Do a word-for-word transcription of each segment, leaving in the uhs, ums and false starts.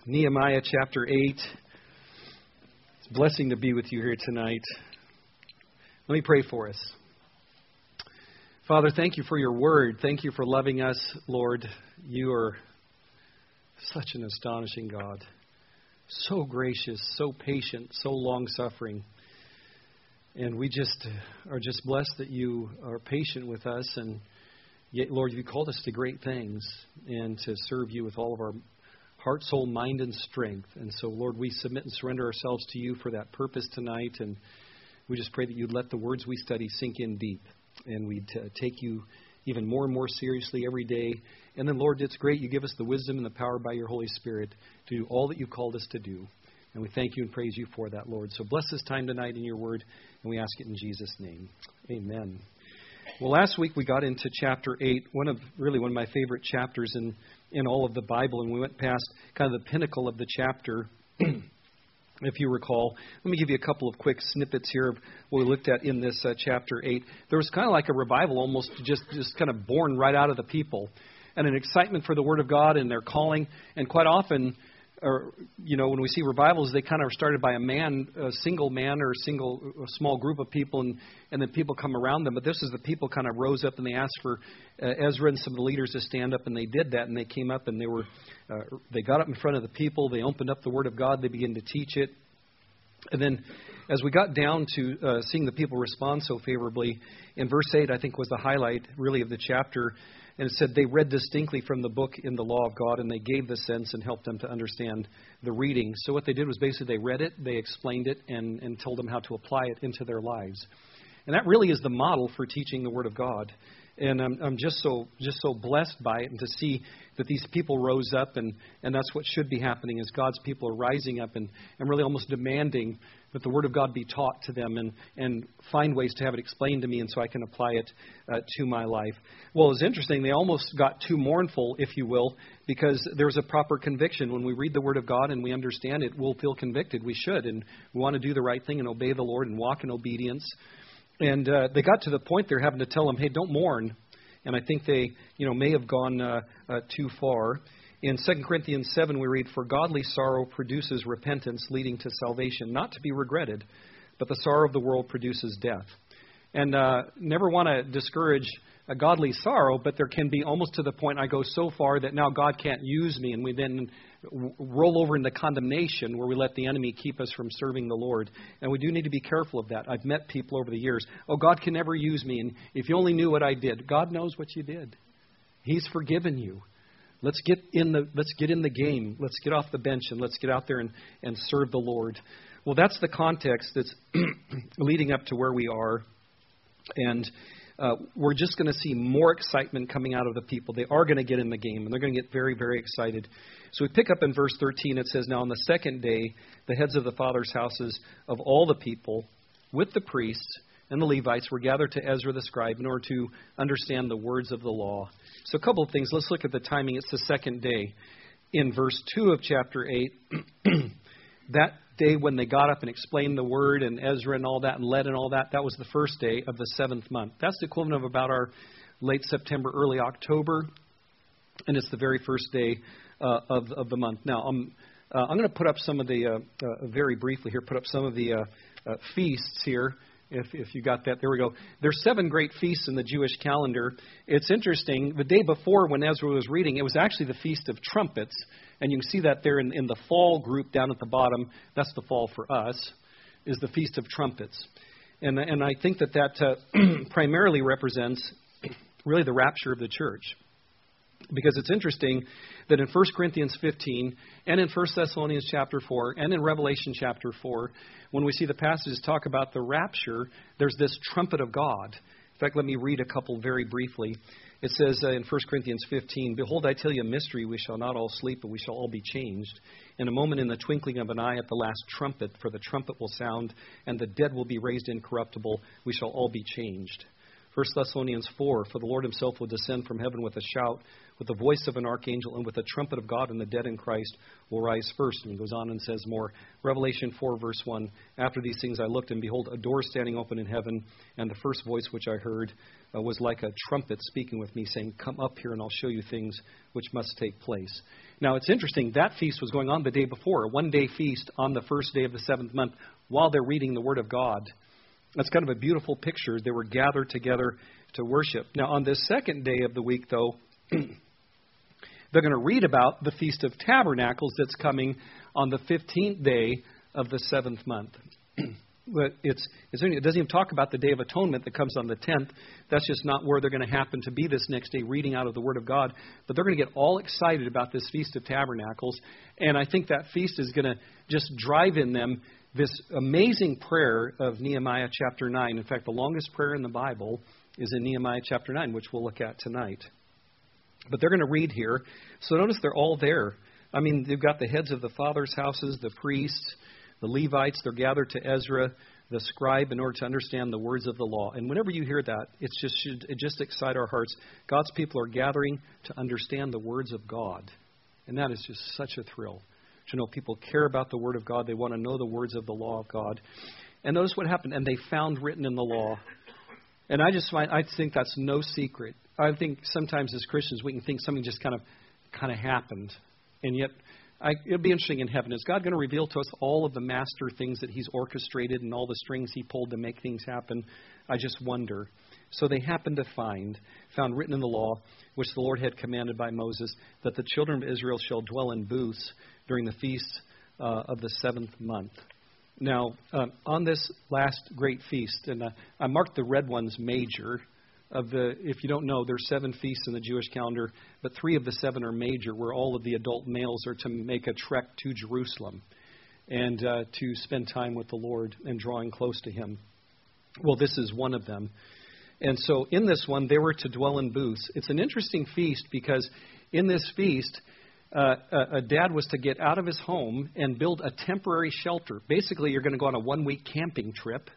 Nehemiah chapter eight. It's a blessing to be with you here tonight. Let me pray for us. Father, thank you for your word. Thank you for loving us, Lord. You are such an astonishing God. So gracious, so patient, so long-suffering. And we just are just blessed that you are patient with us. And yet, Lord, you called us to great things and to serve you with all of our heart, soul, mind, and strength. And so, Lord, we submit and surrender ourselves to you for that purpose tonight. And we just pray that you'd let the words we study sink in deep. And we'd uh, take you even more and more seriously every day. And then, Lord, it's great you give us the wisdom and the power by your Holy Spirit to do all that you've called us to do. And we thank you and praise you for that, Lord. So bless this time tonight in your word. And we ask it in Jesus' name. Amen. Well, last week we got into chapter eight, one of really one of my favorite chapters in, in all of the Bible, and we went past kind of the pinnacle of the chapter, if you recall. Let me give you a couple of quick snippets here of what we looked at in this uh, chapter eight. There was kind of like a revival almost just, just kind of born right out of the people, and an excitement for the Word of God and their calling, and quite often, or, you know, when we see revivals, they kind of are started by a man, a single man or a single, a small group of people, and, and then people come around them. But this is the people kind of rose up and they asked for uh, Ezra and some of the leaders to stand up, and they did that, and they came up and they were, uh, they got up in front of the people, they opened up the Word of God, they began to teach it. And then as we got down to uh, seeing the people respond so favorably, in verse eight, I think was the highlight really of the chapter. And it said they read distinctly from the book in the law of God, and they gave the sense and helped them to understand the reading. So what they did was basically they read it, they explained it, and, and told them how to apply it into their lives. And that really is the model for teaching the Word of God. And I'm, I'm just so just so blessed by it, and to see that these people rose up, and, and that's what should be happening, is God's people are rising up and, and really almost demanding that the Word of God be taught to them, and, and find ways to have it explained to me, and so I can apply it uh, to my life. Well, it's interesting, they almost got too mournful, if you will, because there's a proper conviction. When we read the Word of God and we understand it, we'll feel convicted. We should, and we want to do the right thing and obey the Lord and walk in obedience. And uh, they got to the point they're having to tell them, hey, don't mourn. And I think they, you know, may have gone uh, uh, too far. In Second Corinthians seven, we read, "For godly sorrow produces repentance, leading to salvation, not to be regretted, but the sorrow of the world produces death." And uh, never want to discourage a godly sorrow, but there can be almost to the point I go so far that now God can't use me, and we then roll over into condemnation where we let the enemy keep us from serving the Lord. And we do need to be careful of that. I've met people over the years, oh, God can never use me, and if you only knew what I did. God knows what you did. He's forgiven you. Let's get in the let's get in the game. Let's get off the bench and let's get out there and, and serve the Lord. Well, that's the context that's leading up to where we are. And uh, we're just going to see more excitement coming out of the people. They are going to get in the game, and they're going to get very, very excited. So we pick up in verse thirteen. It says, "Now on the second day, the heads of the fathers' houses of all the people, with the priests and the Levites, were gathered to Ezra the scribe in order to understand the words of the law." So a couple of things. Let's look at the timing. It's the second day. In verse two of chapter eight, that day when they got up and explained the word, and Ezra and all that, and led and all that, that was the first day of the seventh month. That's the equivalent of about our late September, early October, and it's the very first day uh, of, of the month. Now, I'm, uh, I'm going to put up some of the, uh, uh, very briefly here, put up some of the uh, uh, feasts here. If, if you got that, there we go. There's seven great feasts in the Jewish calendar. It's interesting. The day before, when Ezra was reading, it was actually the Feast of Trumpets. And you can see that there in, in the fall group down at the bottom. That's the fall for us, is the Feast of Trumpets. And, and I think that that uh, primarily represents really the rapture of the church. Because it's interesting that in First Corinthians fifteen and in First Thessalonians chapter four and in Revelation chapter four, when we see the passages talk about the rapture, there's this trumpet of God. In fact, let me read a couple very briefly. It says uh, in First Corinthians fifteen, "Behold, I tell you a mystery. We shall not all sleep, but we shall all be changed. In a moment, in the twinkling of an eye, at the last trumpet, for the trumpet will sound, and the dead will be raised incorruptible. We shall all be changed." First Thessalonians four, "For the Lord himself will descend from heaven with a shout, with the voice of an archangel, and with the trumpet of God, and the dead in Christ will rise first." And he goes on and says more. Revelation four, verse one, "After these things I looked, and behold, a door standing open in heaven, and the first voice which I heard uh, was like a trumpet speaking with me, saying, 'Come up here, and I'll show you things which must take place.'" Now, it's interesting. That feast was going on the day before, a one-day feast on the first day of the seventh month while they're reading the Word of God. That's kind of a beautiful picture. They were gathered together to worship. Now, on this second day of the week, though, they're going to read about the Feast of Tabernacles that's coming on the fifteenth day of the seventh month. But it's, it's it doesn't even talk about the Day of Atonement that comes on the tenth. That's just not where they're going to happen to be this next day, reading out of the Word of God. But they're going to get all excited about this Feast of Tabernacles. And I think that feast is going to just drive in them this amazing prayer of Nehemiah chapter nine. In fact, the longest prayer in the Bible is in Nehemiah chapter nine, which we'll look at tonight. But they're going to read here. So notice they're all there. I mean, they've got the heads of the fathers' houses, the priests, the Levites. They're gathered to Ezra, the scribe, in order to understand the words of the law. And whenever you hear that, it's just should it just excite our hearts. God's people are gathering to understand the words of God. And that is just such a thrill. To know people care about the Word of God. They want to know the words of the law of God. And notice what happened. And they found written in the law. And I just find, I think that's no secret. I think sometimes as Christians we can think something just kind of kind of happened. And yet I, it'll be interesting in heaven. Is God going to reveal to us all of the master things that He's orchestrated and all the strings He pulled to make things happen? I just wonder. So they happened to find, found written in the law, which the Lord had commanded by Moses, that the children of Israel shall dwell in booths during the feast uh, of the seventh month. Now, uh, on this last great feast, and uh, I marked the red ones major. Of the, if you don't know, there's seven feasts in the Jewish calendar, but three of the seven are major, where all of the adult males are to make a trek to Jerusalem and uh, to spend time with the Lord and drawing close to Him. Well, this is one of them. And so in this one, they were to dwell in booths. It's an interesting feast because in this feast, uh, a, a dad was to get out of his home and build a temporary shelter. Basically, you're going to go on a one-week camping trip.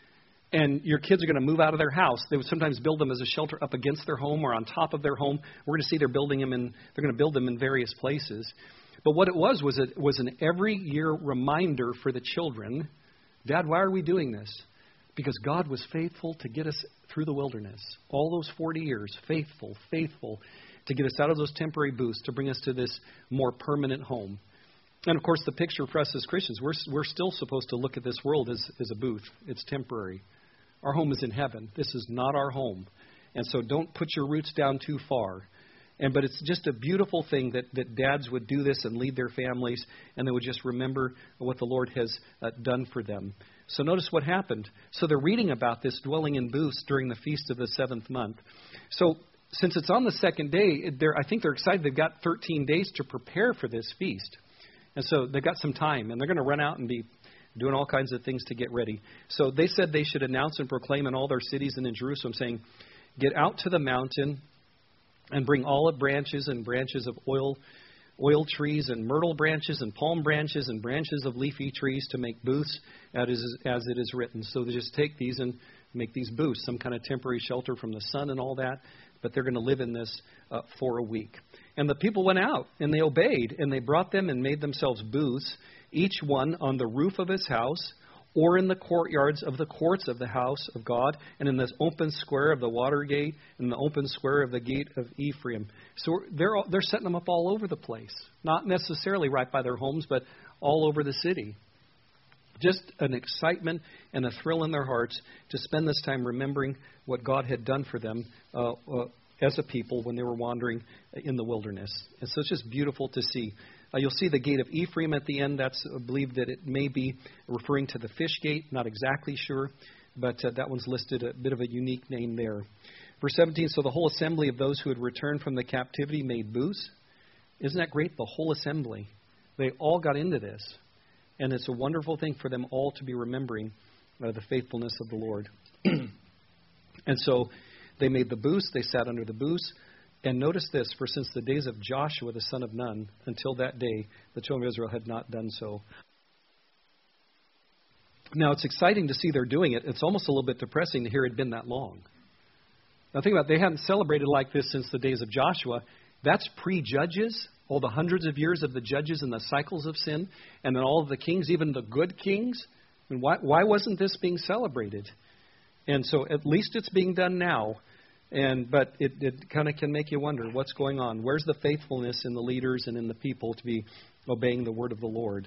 And your kids are going to move out of their house. They would sometimes build them as a shelter up against their home or on top of their home. We're going to see they're building them in. They're going to build them in various places. But what it was was it was an every year reminder for the children. Dad, why are we doing this? Because God was faithful to get us through the wilderness. All those forty years, faithful, faithful to get us out of those temporary booths to bring us to this more permanent home. And of course, the picture for us as Christians, we're we're still supposed to look at this world as as a booth. It's temporary. Our home is in heaven. This is not our home. And so don't put your roots down too far. And but it's just a beautiful thing that, that dads would do this and lead their families, and they would just remember what the Lord has uh, done for them. So notice what happened. So they're reading about this dwelling in booths during the feast of the seventh month. So since it's on the second day, they're, I think they're excited. They've got thirteen days to prepare for this feast. And so they've got some time, and they're going to run out and be doing all kinds of things to get ready. So they said they should announce and proclaim in all their cities and in Jerusalem, saying, get out to the mountain and bring olive branches and branches of oil, oil trees and myrtle branches and palm branches and branches of leafy trees to make booths as it is written. So they just take these and make these booths, some kind of temporary shelter from the sun and all that. But they're going to live in this uh, for a week. And the people went out and they obeyed, and they brought them and made themselves booths, each one on the roof of his house, or in the courtyards of the courts of the house of God, and in the open square of the water gate, and the open square of the gate of Ephraim. So they're all, they're setting them up all over the place, not necessarily right by their homes, but all over the city. Just an excitement and a thrill in their hearts to spend this time remembering what God had done for them uh, uh, as a people when they were wandering in the wilderness. And so it's just beautiful to see. Uh, you'll see the gate of Ephraim at the end. That's uh, believed that it may be referring to the fish gate. Not exactly sure, but uh, that one's listed a bit of a unique name there. Verse seventeen, so the whole assembly of those who had returned from the captivity made booths. Isn't that great? The whole assembly. They all got into this. And it's a wonderful thing for them all to be remembering uh, the faithfulness of the Lord. And so they made the booths. They sat under the booths. And notice this, for since the days of Joshua, the son of Nun, until that day, the children of Israel had not done so. Now, it's exciting to see they're doing it. It's almost a little bit depressing to hear it had been that long. Now, think about it. They hadn't celebrated like this since the days of Joshua. That's pre-Judges, all the hundreds of years of the judges and the cycles of sin, and then all of the kings, even the good kings. I mean, why, why wasn't this being celebrated? And so at least it's being done now. And but it, it kind of can make you wonder what's going on. Where's the faithfulness in the leaders and in the people to be obeying the word of the Lord?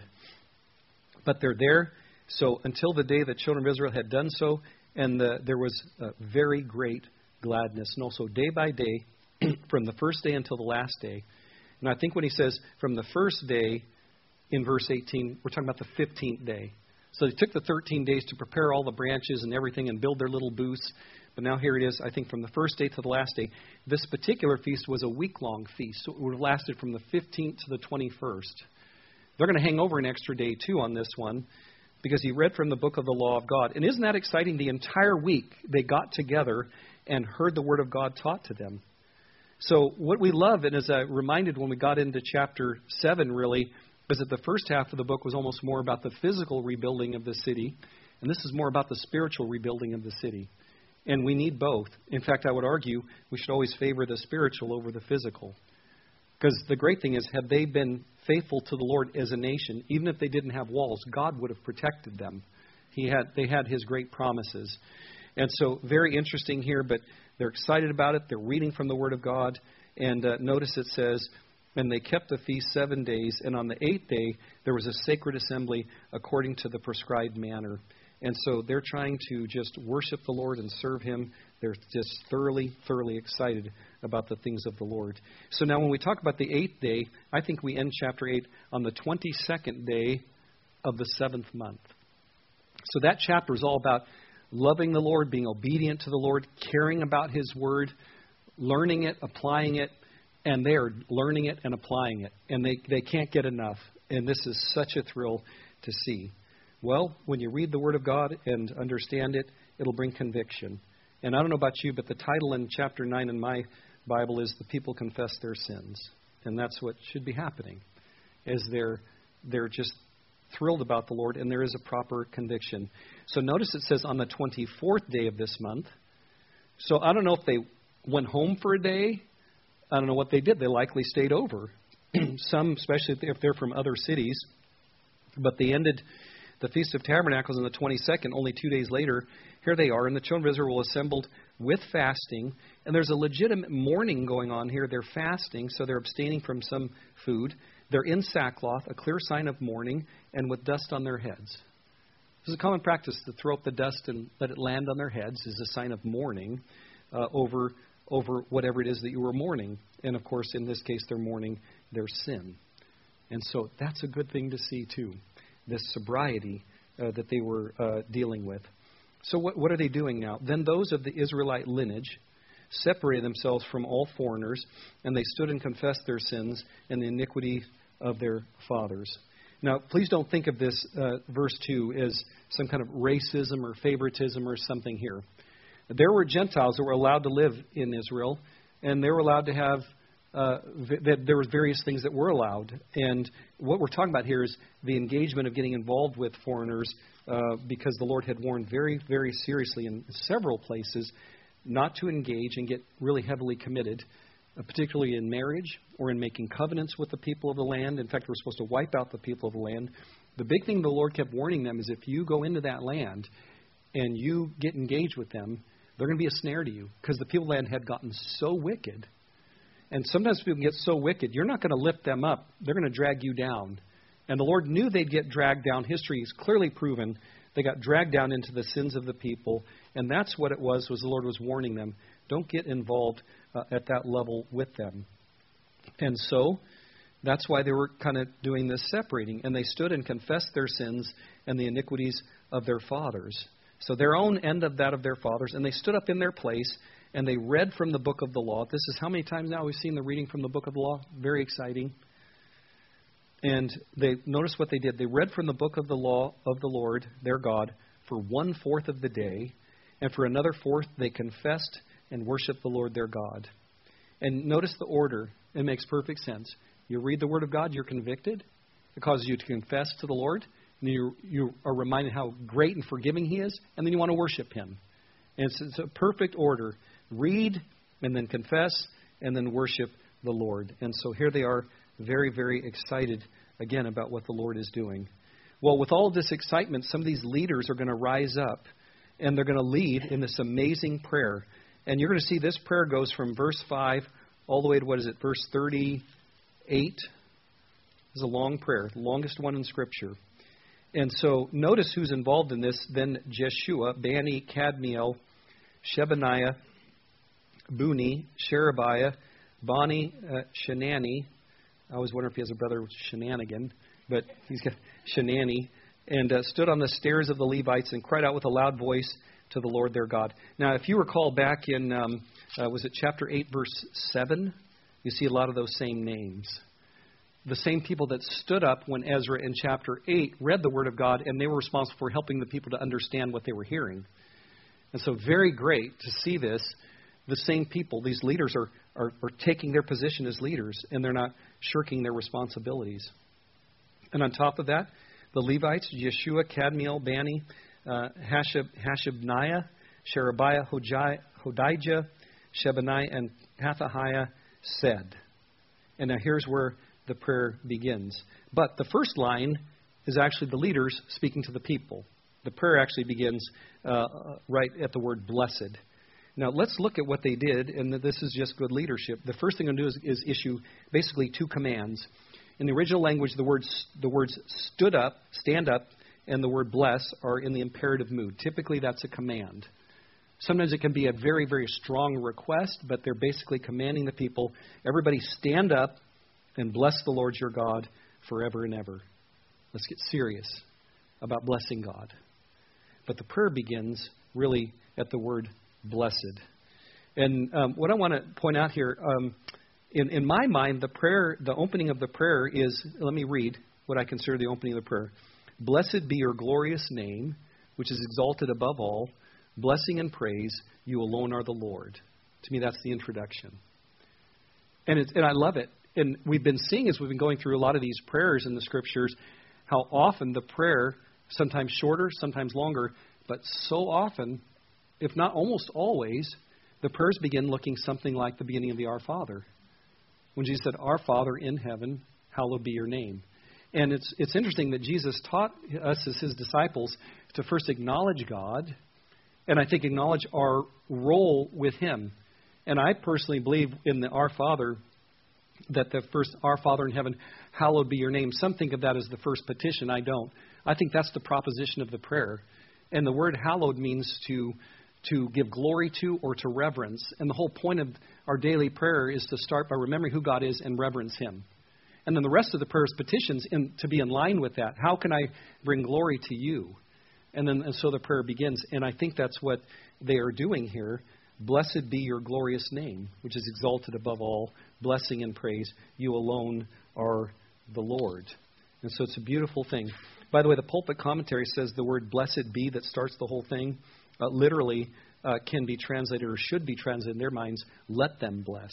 But they're there. So until the day the children of Israel had done so, and the, there was a very great gladness. And also day by day, from the first day until the last day. And I think when he says from the first day in verse eighteen, we're talking about the fifteenth day. So they took the thirteen days to prepare all the branches and everything and build their little booths. But now here it is, I think, from the first day to the last day. This particular feast was a week-long feast. So it would have lasted from the fifteenth to the twenty-first. They're going to hang over an extra day, too, on this one, because he read from the book of the law of God. And isn't that exciting? The entire week they got together and heard the word of God taught to them. So what we love, and as I reminded when we got into chapter seven, really, is that the first half of the book was almost more about the physical rebuilding of the city. And this is more about the spiritual rebuilding of the city. And we need both. In fact, I would argue we should always favor the spiritual over the physical. Because the great thing is, had they been faithful to the Lord as a nation, even if they didn't have walls, God would have protected them. He had, they had His great promises. And so, very interesting here, but they're excited about it. They're reading from the Word of God. And uh, notice it says, and they kept the feast seven days, and on the eighth day there was a sacred assembly according to the prescribed manner. And so they're trying to just worship the Lord and serve Him. They're just thoroughly, thoroughly excited about the things of the Lord. So now when we talk about the eighth day, I think we end chapter eight on the twenty-second day of the seventh month. So that chapter is all about loving the Lord, being obedient to the Lord, caring about His Word, learning it, applying it, and they are learning it and applying it. And they, they can't get enough. And this is such a thrill to see. Well, when you read the Word of God and understand it, it'll bring conviction. And I don't know about you, but the title in chapter nine in my Bible is The People Confess Their Sins. And that's what should be happening, is they're, they're just thrilled about the Lord, and there is a proper conviction. So notice it says on the twenty-fourth day of this month. So I don't know if they went home for a day. I don't know what they did. They likely stayed over. Some, especially if they're from other cities. But they ended the Feast of Tabernacles on the twenty-second, only two days later. Here they are, and the children of Israel assembled with fasting. And there's a legitimate mourning going on here. They're fasting, so they're abstaining from some food. They're in sackcloth, a clear sign of mourning, and with dust on their heads. This is a common practice to throw up the dust and let it land on their heads is a sign of mourning uh, over, over whatever it is that you were mourning. And, of course, in this case, they're mourning their sin. And so that's a good thing to see, too, this sobriety uh, that they were uh, dealing with. So what, what are they doing now? Then those of the Israelite lineage separated themselves from all foreigners, and they stood and confessed their sins and the iniquity of their fathers. Now, please don't think of this uh, verse two as some kind of racism or favoritism or something here. There were Gentiles that were allowed to live in Israel, and they were allowed to have, uh, that there were various things that were allowed. And what we're talking about here is the engagement of getting involved with foreigners uh, because the Lord had warned very, very seriously in several places not to engage and get really heavily committed, uh, particularly in marriage or in making covenants with the people of the land. In fact, we're supposed to wipe out the people of the land. The big thing the Lord kept warning them is if you go into that land and you get engaged with them, they're going to be a snare to you because the people of the land had gotten so wicked. And sometimes people get so wicked, you're not going to lift them up. They're going to drag you down. And the Lord knew they'd get dragged down. History is clearly proven. They got dragged down into the sins of the people. And that's what it was, was the Lord was warning them. Don't get involved uh, at that level with them. And so that's why they were kind of doing this separating. And they stood and confessed their sins and the iniquities of their fathers. So their own end of that of their fathers. And they stood up in their place and they read from the book of the law. This is how many times now we've seen the reading from the book of the law? Very exciting. And they notice what they did. They read from the book of the law of the Lord, their God, for one fourth of the day. And for another fourth, they confessed and worshiped the Lord their God. And notice the order. It makes perfect sense. You read the Word of God, you're convicted. It causes you to confess to the Lord. And you, you are reminded how great and forgiving He is. And then you want to worship Him. And it's, it's a perfect order. Read and then confess and then worship the Lord. And so here they are, very, very excited again about what the Lord is doing. Well, with all of this excitement, some of these leaders are going to rise up and they're going to lead in this amazing prayer. And you're going to see this prayer goes from verse five all the way to, what is it, verse thirty-eight. This is a long prayer, the longest one in Scripture. And so notice who's involved in this. Then Jeshua, Bani, Kadmiel, Shebaniah, Buni, Sherebiah, Bani, uh, Shenani. I always wonder if he has a brother with Shenanigan, but he's got Shenani. And uh, stood on the stairs of the Levites and cried out with a loud voice to the Lord their God. Now, if you recall back in, um, uh, was it chapter eight, verse seven? You see a lot of those same names. The same people that stood up when Ezra in chapter eight read the Word of God, and they were responsible for helping the people to understand what they were hearing. And so very great to see this. The same people, these leaders are, are, are taking their position as leaders, and they're not shirking their responsibilities. And on top of that, the Levites, Yeshua, Kadmiel, Bani, uh, Hashab, Hashabniah, Sherebiah, Hojai, Hodijah, Shebaniah, and Hathahiah said. And now here's where the prayer begins. But the first line is actually the leaders speaking to the people. The prayer actually begins uh, right at the word blessed. Now let's look at what they did, and this is just good leadership. The first thing I'm going to do is, is issue basically two commands. In the original language, the words the words stood up, stand up, and the word bless are in the imperative mood. Typically that's a command. Sometimes it can be a very, very strong request, but they're basically commanding the people, everybody stand up and bless the Lord your God forever and ever. Let's get serious about blessing God. But the prayer begins really at the word blessed. And um, what I want to point out here, um, in, in my mind, the prayer, the opening of the prayer is, let me read what I consider the opening of the prayer. Blessed be your glorious name, which is exalted above all. Blessing and praise, you alone are the Lord. To me, that's the introduction. And, it, and I love it. And we've been seeing as we've been going through a lot of these prayers in the Scriptures, how often the prayer, sometimes shorter, sometimes longer, but so often, if not almost always, the prayers begin looking something like the beginning of the Our Father. When Jesus said, Our Father in heaven, hallowed be your name. And it's it's interesting that Jesus taught us as his disciples to first acknowledge God, and I think acknowledge our role with him. And I personally believe in the Our Father, that the first, Our Father in heaven, hallowed be your name. Some think of that as the first petition. I don't. I think that's the proposition of the prayer. And the word hallowed means to to give glory to or to reverence. And the whole point of our daily prayer is to start by remembering who God is and reverence him. And then the rest of the prayer is petitions in, to be in line with that. How can I bring glory to you? And then and so the prayer begins. And I think that's what they are doing here. Blessed be your glorious name, which is exalted above all. Blessing and praise. You alone are the Lord. And so it's a beautiful thing. By the way, the pulpit commentary says the word blessed be that starts the whole thing uh, literally uh, can be translated or should be translated in their minds, let them bless.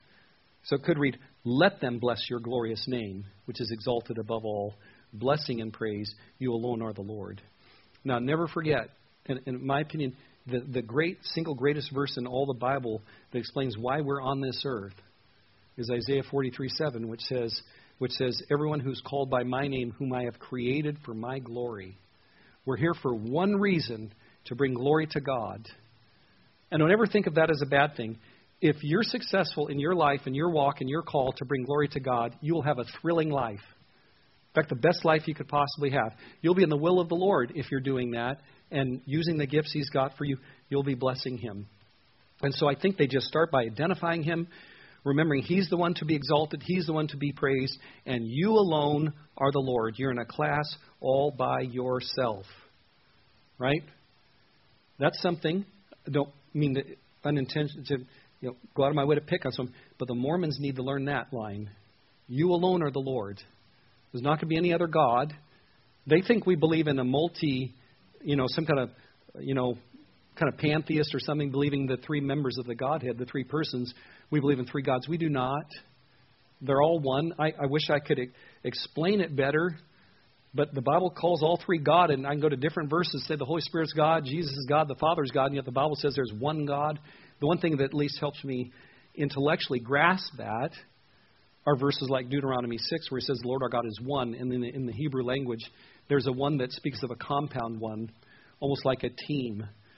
So it could read, let them bless your glorious name, which is exalted above all. Blessing and praise. You alone are the Lord. Now, never forget, in, in my opinion, the, the great single greatest verse in all the Bible that explains why we're on this earth is Isaiah forty-three seven, which says, which says, everyone who's called by my name, whom I have created for my glory. We're here for one reason, to bring glory to God. And don't ever think of that as a bad thing. If you're successful in your life and your walk and your call to bring glory to God, you will have a thrilling life. In fact, the best life you could possibly have. You'll be in the will of the Lord if you're doing that. And using the gifts he's got for you, you'll be blessing him. And so I think they just start by identifying him, remembering he's the one to be exalted, he's the one to be praised, and you alone are the Lord. You're in a class all by yourself. Right? That's something. I don't mean to unintentionally to you know, go out of my way to pick on someone, but the Mormons need to learn that line. You alone are the Lord. There's not going to be any other God. They think we believe in a multi, you know, some kind of, you know, kind of pantheist or something, believing the three members of the Godhead, the three persons. We believe in three gods. We do not. They're all one. I, I wish I could e- explain it better, but the Bible calls all three God, and I can go to different verses, say the Holy Spirit's God, Jesus is God, the Father is God, and yet the Bible says there's one God. The one thing that at least helps me intellectually grasp that are verses like Deuteronomy six, where he says the Lord our God is one. And in the, in the Hebrew language, there's a one that speaks of a compound one, almost like a team.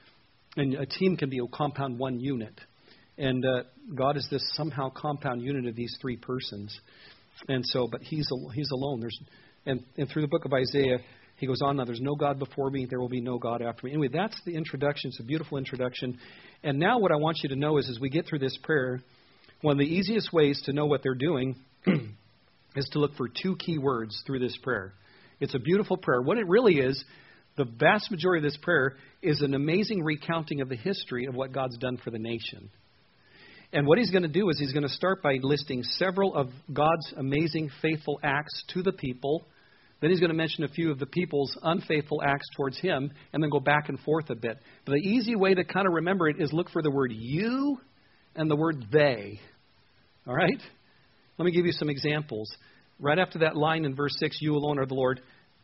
And a team can be a compound one unit. And uh, God is this somehow compound unit of these three persons. And so, but he's he's alone. There's and, and through the book of Isaiah, he goes on, now there's no God before me, there will be no God after me. Anyway, that's the introduction. It's a beautiful introduction. And now what I want you to know is as we get through this prayer, one of the easiest ways to know what they're doing is to look for two key words through this prayer. It's a beautiful prayer. What it really is, the vast majority of this prayer is an amazing recounting of the history of what God's done for the nation. And what he's going to do is he's going to start by listing several of God's amazing faithful acts to the people. Then he's going to mention a few of the people's unfaithful acts towards him and then go back and forth a bit. But the easy way to kind of remember it is look for the word you and the word they. All right? Let me give you some examples. Right after that line in verse six, you alone are the Lord.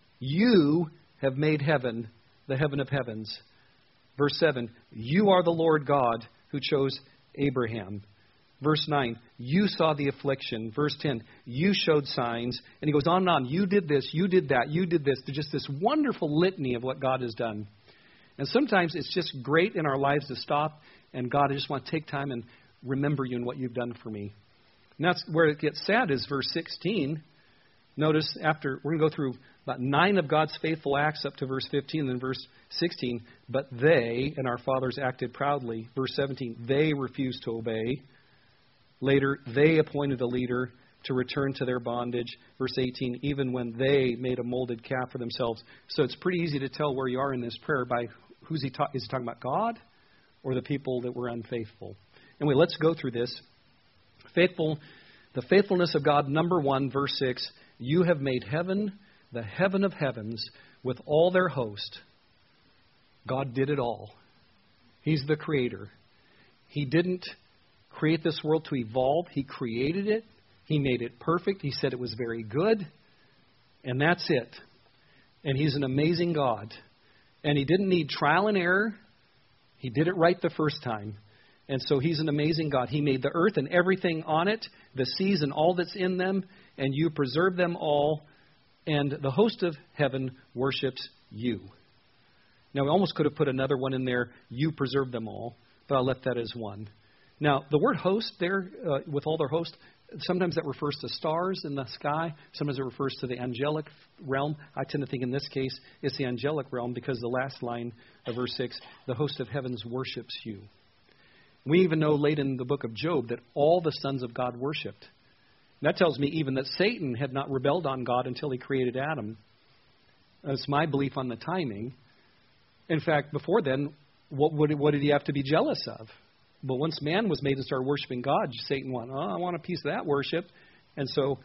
You have made heaven, the heaven of heavens. Verse seven, you are the Lord God who chose Abraham. Verse nine, you saw the affliction. Verse ten, you showed signs. And he goes on and on. You did this, you did that, you did this. There's just this wonderful litany of what God has done. And sometimes it's just great in our lives to stop and God, I just want to take time and remember you and what you've done for me. And that's where it gets sad is verse sixteen. Notice after, we're going to go through about nine of God's faithful acts up to verse fifteen, and then verse sixteen. But they and our fathers acted proudly. Verse seventeen, they refused to obey. Later, they appointed a leader to return to their bondage. Verse eighteen, even when they made a molded calf for themselves. So it's pretty easy to tell where you are in this prayer by who's he talking. Is he talking about God or the people that were unfaithful? Anyway, let's go through this. Faithful, the faithfulness of God, number one, verse six. You have made heaven, the heaven of heavens, with all their host. God did it all. He's the creator. He didn't create this world to evolve. He created it. He made it perfect. He said it was very good. And that's it. And he's an amazing God. And he didn't need trial and error. He did it right the first time. And so he's an amazing God. He made the earth and everything on it, the seas and all that's in them, and you preserve them all, and the host of heaven worships you. Now, we almost could have put another one in there, you preserve them all, but I'll let that as one. Now, the word host there, uh, with all their host, sometimes that refers to stars in the sky. Sometimes it refers to the angelic realm. I tend to think in this case it's the angelic realm because the last line of verse six, the host of heavens worships you. We even know late in the book of Job that all the sons of God worshipped. That tells me even that Satan had not rebelled on God until he created Adam. That's my belief on the timing. In fact, before then, what, would, what did he have to be jealous of? But once man was made and started worshiping God, Satan went, oh, I want a piece of that worship. And so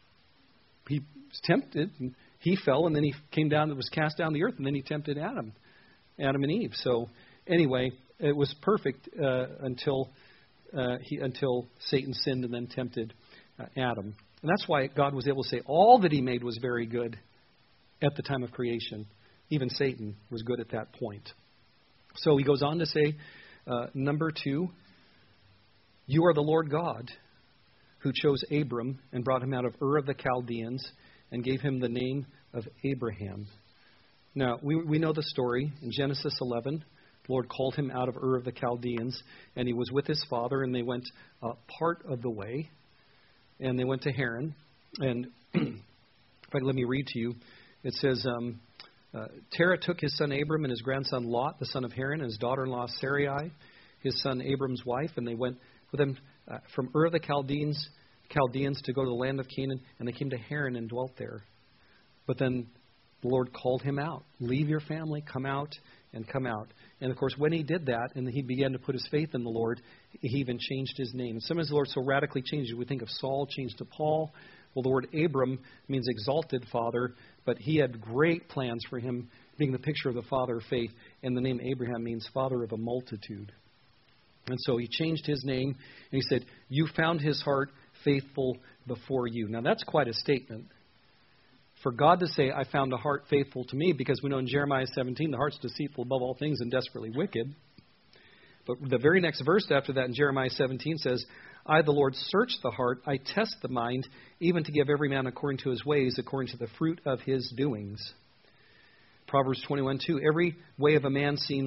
he was tempted, and he fell, and then he came down and was cast down the earth, and then he tempted Adam, Adam and Eve. So anyway, it was perfect uh, until uh, he until Satan sinned and then tempted uh, Adam. And that's why God was able to say all that he made was very good at the time of creation. Even Satan was good at that point. So he goes on to say, uh, number two, you are the Lord God who chose Abram and brought him out of Ur of the Chaldeans and gave him the name of Abraham. Now, we, we know the story in Genesis eleven. The Lord called him out of Ur of the Chaldeans, and he was with his father, and they went uh, part of the way, and they went to Haran. And in fact, let me read to you. It says, um, uh, Terah took his son Abram and his grandson Lot, the son of Haran, and his daughter-in-law Sarai, his son Abram's wife, and they went with him uh, from Ur of the Chaldeans, Chaldeans to go to the land of Canaan, and they came to Haran and dwelt there. But then the Lord called him out. Leave your family, come out, and come out. And, of course, when he did that and he began to put his faith in the Lord, he even changed his name. And sometimes the Lord so radically changes. We think of Saul changed to Paul. Well, the word Abram means exalted father, but he had great plans for him, being the picture of the father of faith. And the name Abraham means father of a multitude. And so he changed his name, and he said, you found his heart faithful before you. Now, that's quite a statement. For God to say, I found a heart faithful to me, because we know in Jeremiah seventeen, the heart's deceitful above all things and desperately wicked. But the very next verse after that in Jeremiah seventeen says, I, the Lord, search the heart, I test the mind, even to give every man according to his ways, according to the fruit of his doings. Proverbs twenty-one two, every way of a man seems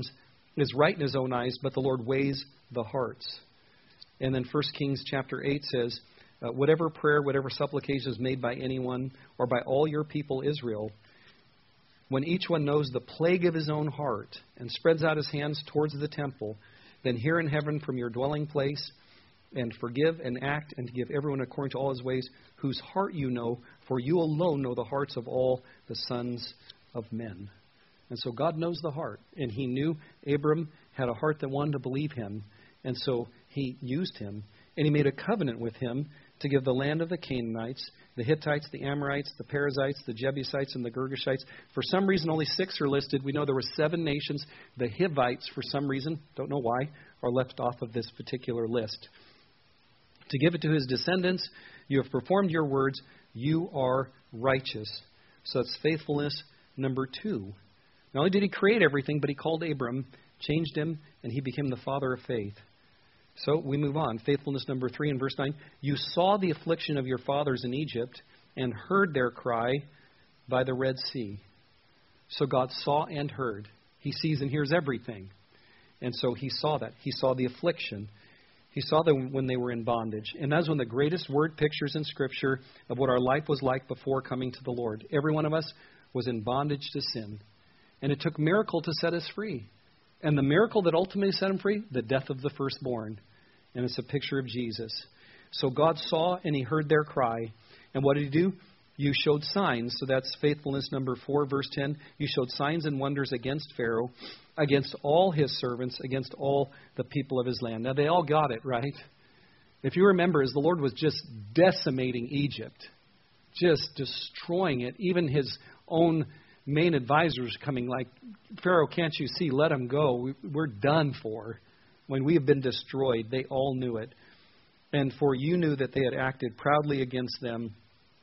is right in his own eyes, but the Lord weighs the hearts. And then First Kings chapter eight says, uh, whatever prayer, whatever supplication is made by anyone or by all your people Israel, when each one knows the plague of his own heart and spreads out his hands towards the temple, then hear in heaven from your dwelling place and forgive and act and give everyone according to all his ways, whose heart you know, for you alone know the hearts of all the sons of men. And so God knows the heart, and he knew Abram had a heart that wanted to believe him, and so he used him, and he made a covenant with him to give the land of the Canaanites, the Hittites, the Amorites, the Perizzites, the Jebusites, and the Girgashites. For some reason, only six are listed. We know there were seven nations. The Hivites, for some reason, don't know why, are left off of this particular list. To give it to his descendants, you have performed your words, you are righteous. So that's faithfulness number two. Not only did he create everything, but he called Abram, changed him, and he became the father of faith. So we move on. Faithfulness number three in verse nine. You saw the affliction of your fathers in Egypt and heard their cry by the Red Sea. So God saw and heard. He sees and hears everything. And so he saw that. He saw the affliction. He saw them when they were in bondage. And that's one of the greatest word pictures in Scripture of what our life was like before coming to the Lord. Every one of us was in bondage to sin. And it took miracle to set us free. And the miracle that ultimately set him free, the death of the firstborn. And it's a picture of Jesus. So God saw and he heard their cry. And what did he do? You showed signs. So that's faithfulness number four, verse ten. You showed signs and wonders against Pharaoh, against all his servants, against all the people of his land. Now they all got it, right? If you remember, as the Lord was just decimating Egypt, just destroying it, even his own main advisors coming like, Pharaoh, can't you see? Let him go. We're done for. When we have been destroyed, they all knew it. And for you knew that they had acted proudly against them,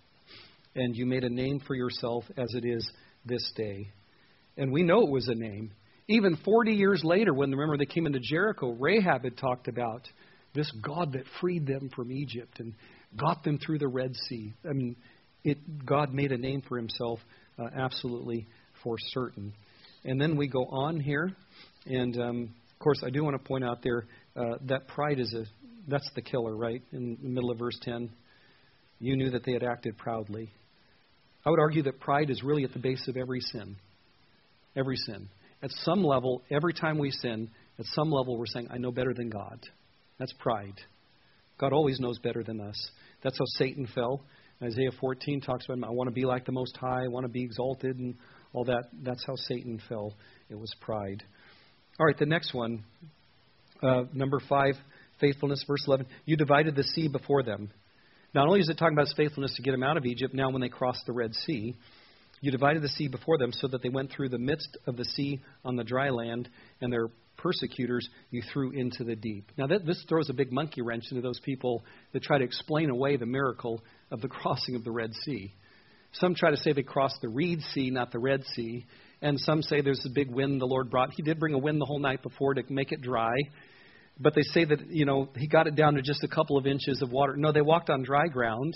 and you made a name for yourself as it is this day. And we know it was a name. Even forty years later, when, remember, they came into Jericho, Rahab had talked about this God that freed them from Egypt and got them through the Red Sea. I mean, it, God made a name for himself uh, absolutely for certain. And then we go on here, and um, of course, I do want to point out there uh, that pride is a, that's the killer, right? In the middle of verse ten. You knew that they had acted proudly. I would argue that pride is really at the base of every sin. Every sin. At some level, every time we sin, at some level we're saying, I know better than God. That's pride. God always knows better than us. That's how Satan fell. Isaiah fourteen talks about him. I want to be like the Most High. I want to be exalted and all that. That's how Satan fell. It was pride. All right, the next one, uh, number five, faithfulness, verse eleven. You divided the sea before them. Not only is it talking about his faithfulness to get them out of Egypt, now when they crossed the Red Sea, you divided the sea before them so that they went through the midst of the sea on the dry land, and their persecutors you threw into the deep. Now that, this throws a big monkey wrench into those people that try to explain away the miracle of the crossing of the Red Sea. Some try to say they crossed the Reed Sea, not the Red Sea. And some say there's a big wind the Lord brought. He did bring a wind the whole night before to make it dry. But they say that, you know, he got it down to just a couple of inches of water. No, they walked on dry ground.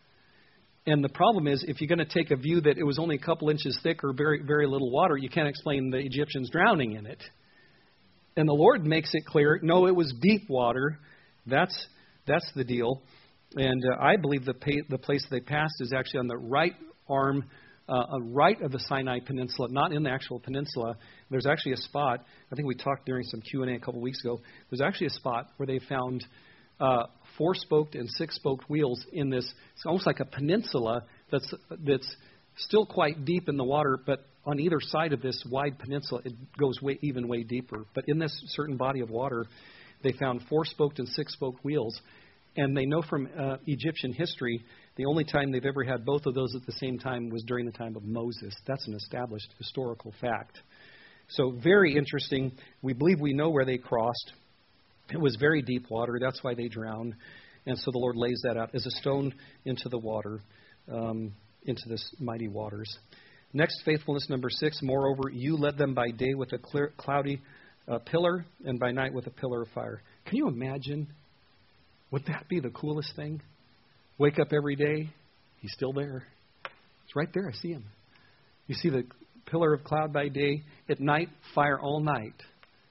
And the problem is, if you're going to take a view that it was only a couple inches thick or very, very little water, you can't explain the Egyptians drowning in it. And the Lord makes it clear, no, it was deep water. That's that's the deal. And uh, I believe the, pay, the place they passed is actually on the right arm Uh, right of the Sinai Peninsula, not in the actual peninsula. There's actually a spot, I think we talked during some Q and A a couple weeks ago, there's actually a spot where they found uh, four-spoked and six-spoked wheels in this, it's almost like a peninsula that's that's still quite deep in the water, but on either side of this wide peninsula, it goes way, even way deeper. But in this certain body of water, they found four-spoked and six-spoked wheels. And they know from uh, Egyptian history, the only time they've ever had both of those at the same time was during the time of Moses. That's an established historical fact. So very interesting. We believe we know where they crossed. It was very deep water. That's why they drowned. And so the Lord lays that out as a stone into the water, um, into this mighty waters. Next, faithfulness number six. Moreover, you led them by day with a clear, cloudy uh, pillar and by night with a pillar of fire. Can you imagine? Would that be the coolest thing? Wake up every day, he's still there. It's right there, I see him. You see the pillar of cloud by day, at night, fire all night.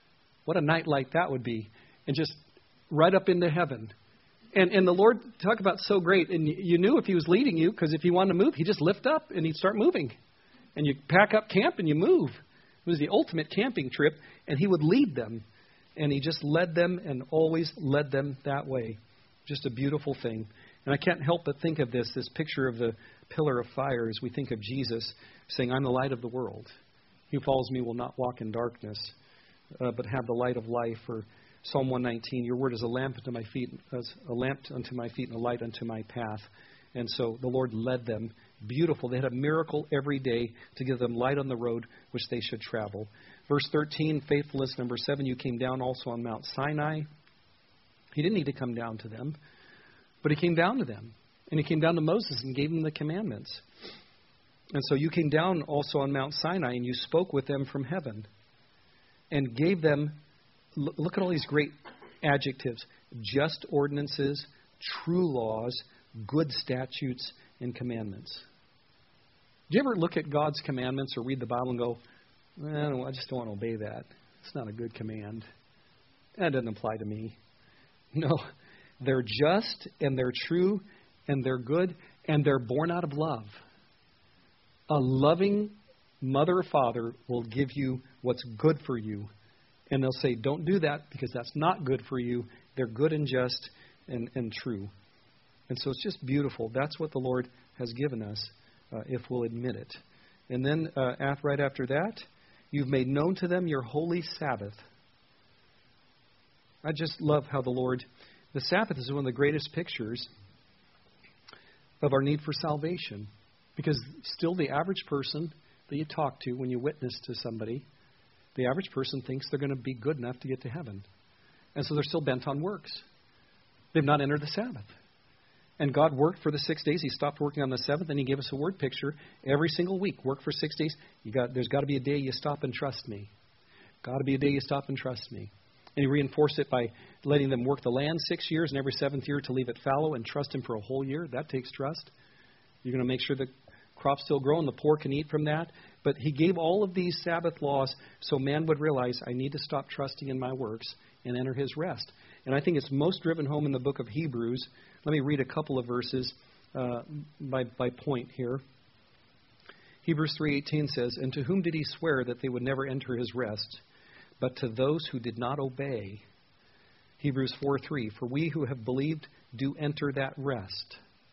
What a night like that would be. And just right up into heaven. And and the Lord, talk about so great. And you knew if he was leading you, because if he wanted to move, he'd just lift up and he'd start moving. And you pack up camp and you move. It was the ultimate camping trip. And he would lead them. And he just led them and always led them that way. Just a beautiful thing. And I can't help but think of this, this picture of the pillar of fire as we think of Jesus saying, I'm the light of the world. He who follows me will not walk in darkness, uh, but have the light of life. Or Psalm one nineteen, your word is a lamp unto my feet, as a lamp unto my feet and a light unto my path. And so the Lord led them. Beautiful. They had a miracle every day to give them light on the road which they should travel. Verse thirteen, faithfulness. Number seven, you came down also on Mount Sinai. He didn't need to come down to them, but he came down to them. And he came down to Moses and gave them the commandments. And so you came down also on Mount Sinai and you spoke with them from heaven and gave them, look at all these great adjectives, just ordinances, true laws, good statutes, and commandments. Do you ever look at God's commandments or read the Bible and go, well, I just don't want to obey that. It's not a good command. That doesn't apply to me. No, they're just and they're true and they're good and they're born out of love. A loving mother or father will give you what's good for you. And they'll say, don't do that because that's not good for you. They're good and just and, and true. And so it's just beautiful. That's what the Lord has given us, uh, if we'll admit it. And then uh, right after that, you've made known to them your holy Sabbath. I just love how the Lord, the Sabbath is one of the greatest pictures of our need for salvation. Because still the average person that you talk to when you witness to somebody, the average person thinks they're going to be good enough to get to heaven. And so they're still bent on works. They've not entered the Sabbath. And God worked for the six days. He stopped working on the seventh, and he gave us a word picture every single week. Work for six days. You got, there's got to be a day you stop and trust me. Got to be a day you stop and trust me. And he reinforced it by letting them work the land six years, and every seventh year to leave it fallow and trust him for a whole year. That takes trust. You're going to make sure the crops still grow and the poor can eat from that. But he gave all of these Sabbath laws so man would realize, I need to stop trusting in my works and enter his rest. And I think it's most driven home in the book of Hebrews. Let me read a couple of verses uh, by, by point here. Hebrews three eighteen says, and to whom did he swear that they would never enter his rest, but to those who did not obey? Hebrews four three, for we who have believed do enter that rest.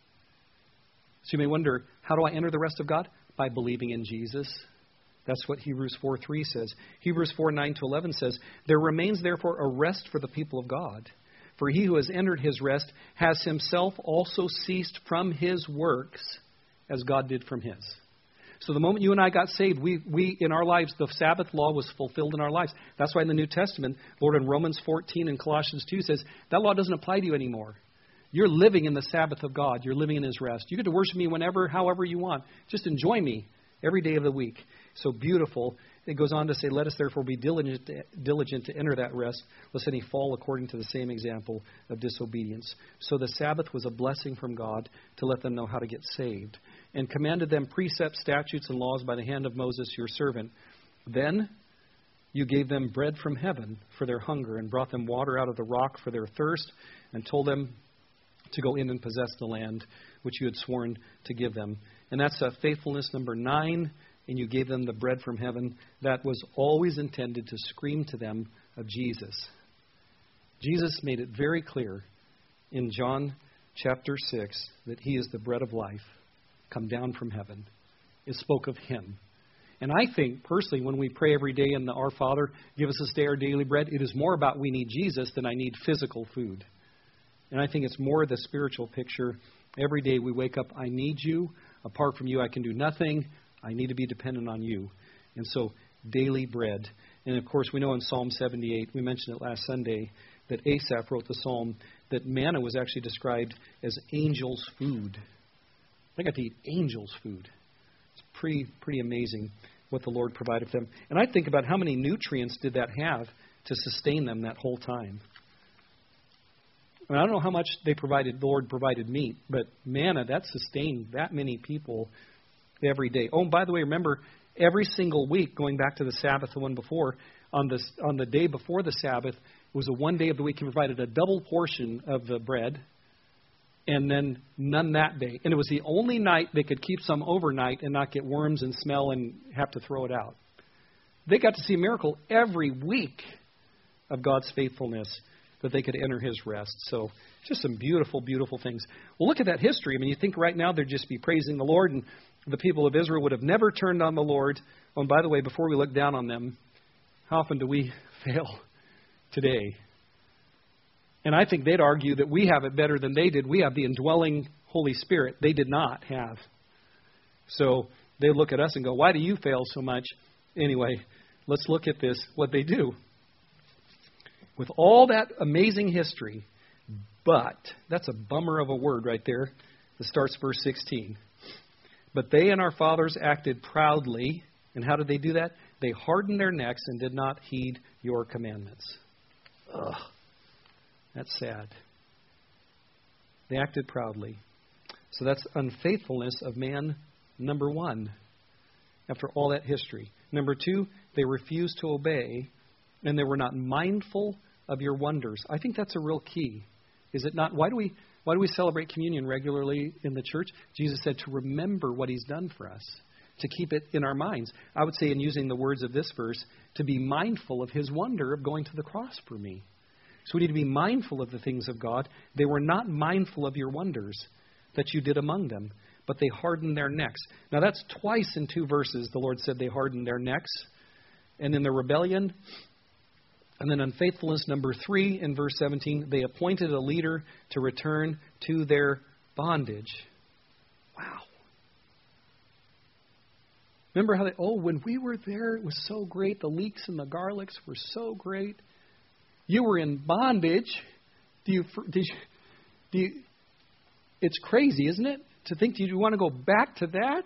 So you may wonder, how do I enter the rest of God? By believing in Jesus. That's what Hebrews four three says. Hebrews four nine to eleven says, there remains therefore a rest for the people of God. For he who has entered his rest has himself also ceased from his works as God did from his. So the moment you and I got saved, we, we in our lives, the Sabbath law was fulfilled in our lives. That's why in the New Testament, Lord, in Romans fourteen and Colossians two says, that law doesn't apply to you anymore. You're living in the Sabbath of God. You're living in his rest. You get to worship me whenever, however you want. Just enjoy me every day of the week. So beautiful. It goes on to say, let us therefore be diligent to, diligent to enter that rest, lest any fall according to the same example of disobedience. So the Sabbath was a blessing from God to let them know how to get saved. And commanded them precepts, statutes, and laws by the hand of Moses, your servant. Then you gave them bread from heaven for their hunger, and brought them water out of the rock for their thirst, and told them to go in and possess the land which you had sworn to give them. And that's uh, faithfulness number nine. And you gave them the bread from heaven. That was always intended to scream to them of Jesus. Jesus made it very clear in John chapter six that he is the bread of life, come down from heaven. It spoke of him. And I think, personally, when we pray every day in the Our Father, give us this day our daily bread, it is more about we need Jesus than I need physical food. And I think it's more the spiritual picture. Every day we wake up, I need you. Apart from you, I can do nothing. I need to be dependent on you. And so, daily bread. And of course, we know in Psalm seventy-eight, we mentioned it last Sunday, that Asaph wrote the psalm that manna was actually described as angels' food. They got to eat angels' food. It's pretty, pretty amazing what the Lord provided for them. And I think about how many nutrients did that have to sustain them that whole time. I don't know how much they provided, the Lord provided meat, but manna, that sustained that many people every day. Oh, and by the way, remember, every single week, going back to the Sabbath, the one before, on the, on the day before the Sabbath, it was a one day of the week. He provided a double portion of the bread, and then none that day. And it was the only night they could keep some overnight and not get worms and smell and have to throw it out. They got to see a miracle every week of God's faithfulness, that they could enter his rest. So just some beautiful, beautiful things. Well, look at that history. I mean, you think right now they'd just be praising the Lord, and the people of Israel would have never turned on the Lord. Oh, and by the way, before we look down on them, how often do we fail today? And I think they'd argue that we have it better than they did. We have the indwelling Holy Spirit. They did not have. So they look at us and go, why do you fail so much? Anyway, let's look at this, what they do. With all that amazing history, but, that's a bummer of a word right there that starts verse sixteen. But they and our fathers acted proudly. And how did they do that? They hardened their necks and did not heed your commandments. Ugh, that's sad. They acted proudly. So that's unfaithfulness of man, number one, after all that history. Number two, they refused to obey, and they were not mindful of your wonders. I think that's a real key. Is it not? Why do we why do we celebrate communion regularly in the church? Jesus said to remember what he's done for us, to keep it in our minds. I would say, in using the words of this verse, to be mindful of his wonder of going to the cross for me. So we need to be mindful of the things of God. They were not mindful of your wonders that you did among them, but they hardened their necks. Now that's twice in two verses the Lord said they hardened their necks. And in the rebellion, and then unfaithfulness, number three, in verse seventeen, they appointed a leader to return to their bondage. Wow. Remember how they, oh, when we were there, it was so great. The leeks and the garlics were so great. You were in bondage. Do you, do you, do you, it's crazy, isn't it? To think, do you want to go back to that?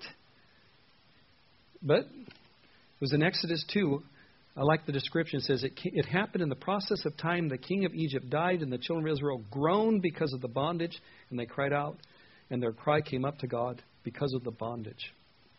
But it was in Exodus two. I like the description. It says, it, it happened in the process of time. The king of Egypt died, and the children of Israel groaned because of the bondage, and they cried out, and their cry came up to God because of the bondage.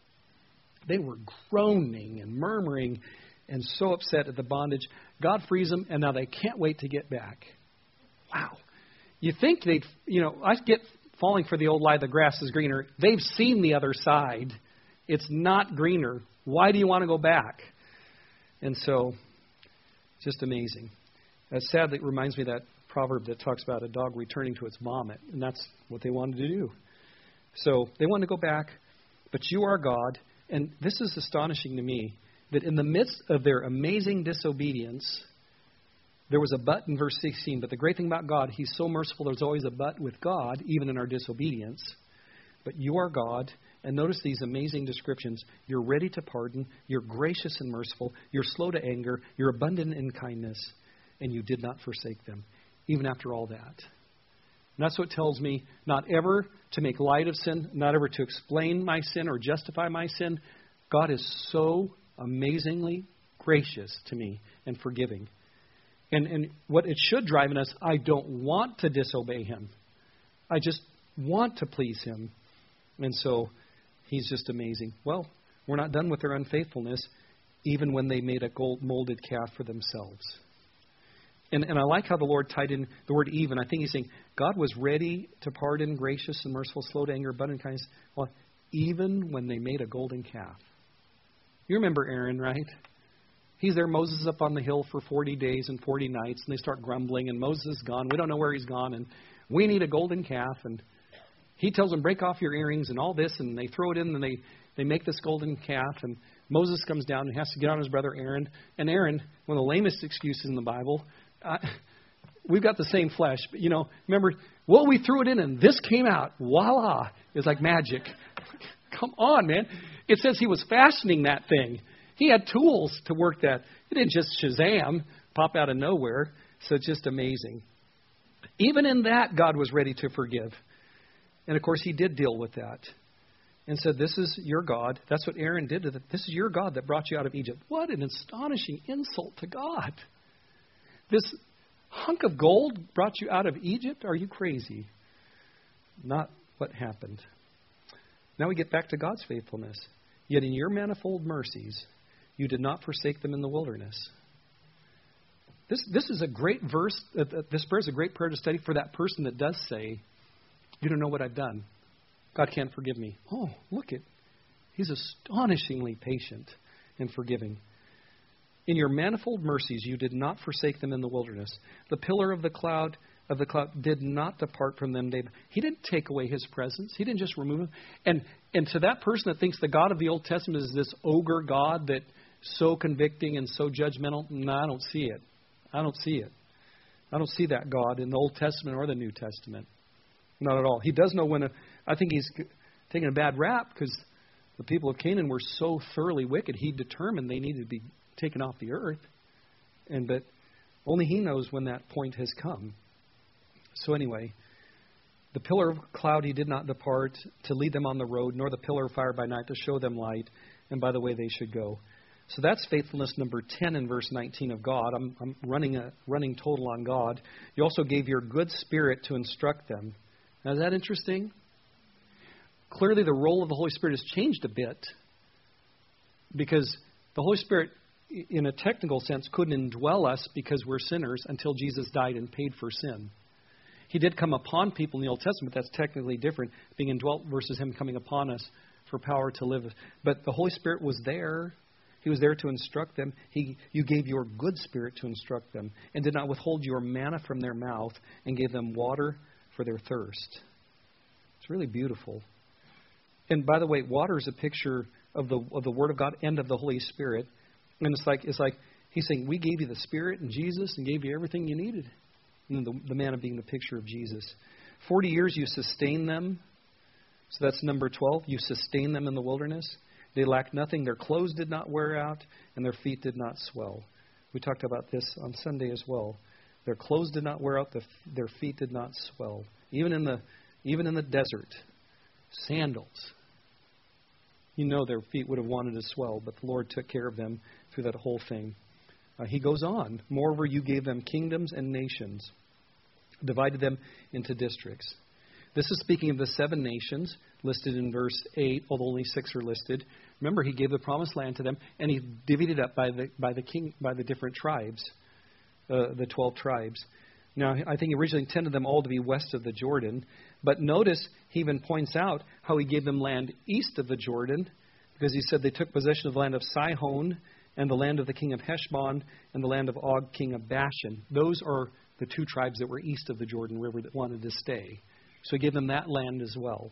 They were groaning and murmuring and so upset at the bondage. God frees them, and now they can't wait to get back. Wow. You think they'd, you know, I get falling for the old lie, the grass is greener. They've seen the other side. It's not greener. Why do you want to go back? And so, just amazing. Uh, sadly, it reminds me of that proverb that talks about a dog returning to its vomit, and that's what they wanted to do. So they wanted to go back, but you are God, and this is astonishing to me, that in the midst of their amazing disobedience, there was a but in verse sixteen. But the great thing about God, he's so merciful, there's always a but with God, even in our disobedience. But you are God. And notice these amazing descriptions. You're ready to pardon. You're gracious and merciful. You're slow to anger. You're abundant in kindness. And you did not forsake them, even after all that. And that's what tells me not ever to make light of sin, not ever to explain my sin or justify my sin. God is so amazingly gracious to me and forgiving. And, and what it should drive in us, I don't want to disobey him. I just want to please him. And so he's just amazing. Well, we're not done with their unfaithfulness, even when they made a gold molded calf for themselves. And, and I like how the Lord tied in the word even. I think he's saying God was ready to pardon, gracious and merciful, slow to anger, abundant in kindness. Well, even when they made a golden calf. You remember Aaron, right? He's there, Moses is up on the hill for forty days and forty nights, and they start grumbling, and Moses is gone. We don't know where he's gone, and we need a golden calf, and he tells them, break off your earrings and all this, and they throw it in, and they, they make this golden calf, and Moses comes down and has to get on his brother Aaron. And Aaron, one of the lamest excuses in the Bible, uh, we've got the same flesh, but, you know, remember, well, we threw it in, and this came out. Voila. It's like magic. Come on, man. It says he was fashioning that thing. He had tools to work that. It didn't just Shazam, pop out of nowhere. So it's just amazing. Even in that, God was ready to forgive. And, of course, he did deal with that and said, this is your God. That's what Aaron did to them. This is your God that brought you out of Egypt. What an astonishing insult to God. This hunk of gold brought you out of Egypt? Are you crazy? Not what happened. Now we get back to God's faithfulness. Yet in your manifold mercies, you did not forsake them in the wilderness. This this is a great verse. Uh, this prayer is a great prayer to study for that person that does say, you don't know what I've done. God can't forgive me. Oh, look at, He's astonishingly patient and forgiving. In your manifold mercies, you did not forsake them in the wilderness. The pillar of the cloud of the cloud did not depart from them. He didn't take away His presence. He didn't just remove Him. And and to that person that thinks the God of the Old Testament is this ogre God that so convicting and so judgmental, no, I don't see it. I don't see it. I don't see that God in the Old Testament or the New Testament. Not at all. He does know when a, I think He's taking a bad rap because the people of Canaan were so thoroughly wicked. He determined they needed to be taken off the earth. And but only He knows when that point has come. So anyway, the pillar of cloud He did not depart to lead them on the road, nor the pillar of fire by night to show them light and by the way they should go. So that's faithfulness number ten in verse nineteen of God. I'm, I'm running a running total on God. You also gave your good Spirit to instruct them. Now, is that interesting? Clearly, the role of the Holy Spirit has changed a bit because the Holy Spirit, in a technical sense, couldn't indwell us because we're sinners until Jesus died and paid for sin. He did come upon people in the Old Testament. That's technically different, being indwelt versus Him coming upon us for power to live. But the Holy Spirit was there. He was there to instruct them. He, you gave your good Spirit to instruct them and did not withhold your manna from their mouth and gave them water for their thirst. It's really beautiful. And by the way, water is a picture of the of the Word of God and of the Holy Spirit. And it's like it's like He's saying, we gave you the Spirit and Jesus and gave you everything you needed. And the, the manna being the picture of Jesus. Forty years you sustained them. So that's number twelve. You sustained them in the wilderness. They lacked nothing. Their clothes did not wear out, and their feet did not swell. We talked about this on Sunday as well. Their clothes did not wear out. The, their feet did not swell. Even in the even in the desert, sandals. You know their feet would have wanted to swell, but the Lord took care of them through that whole thing. Uh, he goes on. Moreover, you gave them kingdoms and nations, divided them into districts. This is speaking of the seven nations listed in verse eight, although only six are listed. Remember, He gave the promised land to them, and He divvied it up by the by the king by the different tribes, uh, the twelve tribes. Now, I think He originally intended them all to be west of the Jordan, but notice He even points out how He gave them land east of the Jordan, because He said they took possession of the land of Sihon and the land of the king of Heshbon and the land of Og, king of Bashan. Those are the two tribes that were east of the Jordan River that wanted to stay. So He gave them that land as well.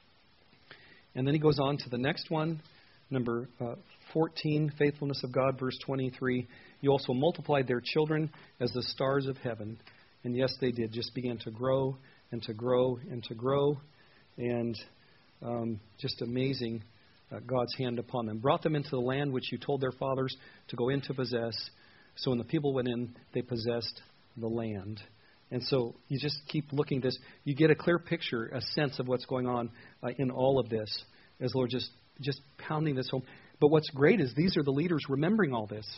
And then He goes on to the next one, number uh, fourteen, faithfulness of God, verse twenty-three. You also multiplied their children as the stars of heaven. And yes, they did, just began to grow and to grow and to grow. And um, just amazing uh, God's hand upon them. Brought them into the land which You told their fathers to go in to possess. So when the people went in, they possessed the land. And so you just keep looking at this. You get a clear picture, a sense of what's going on uh, in all of this, as the Lord just, just pounding this home. But what's great is these are the leaders remembering all this.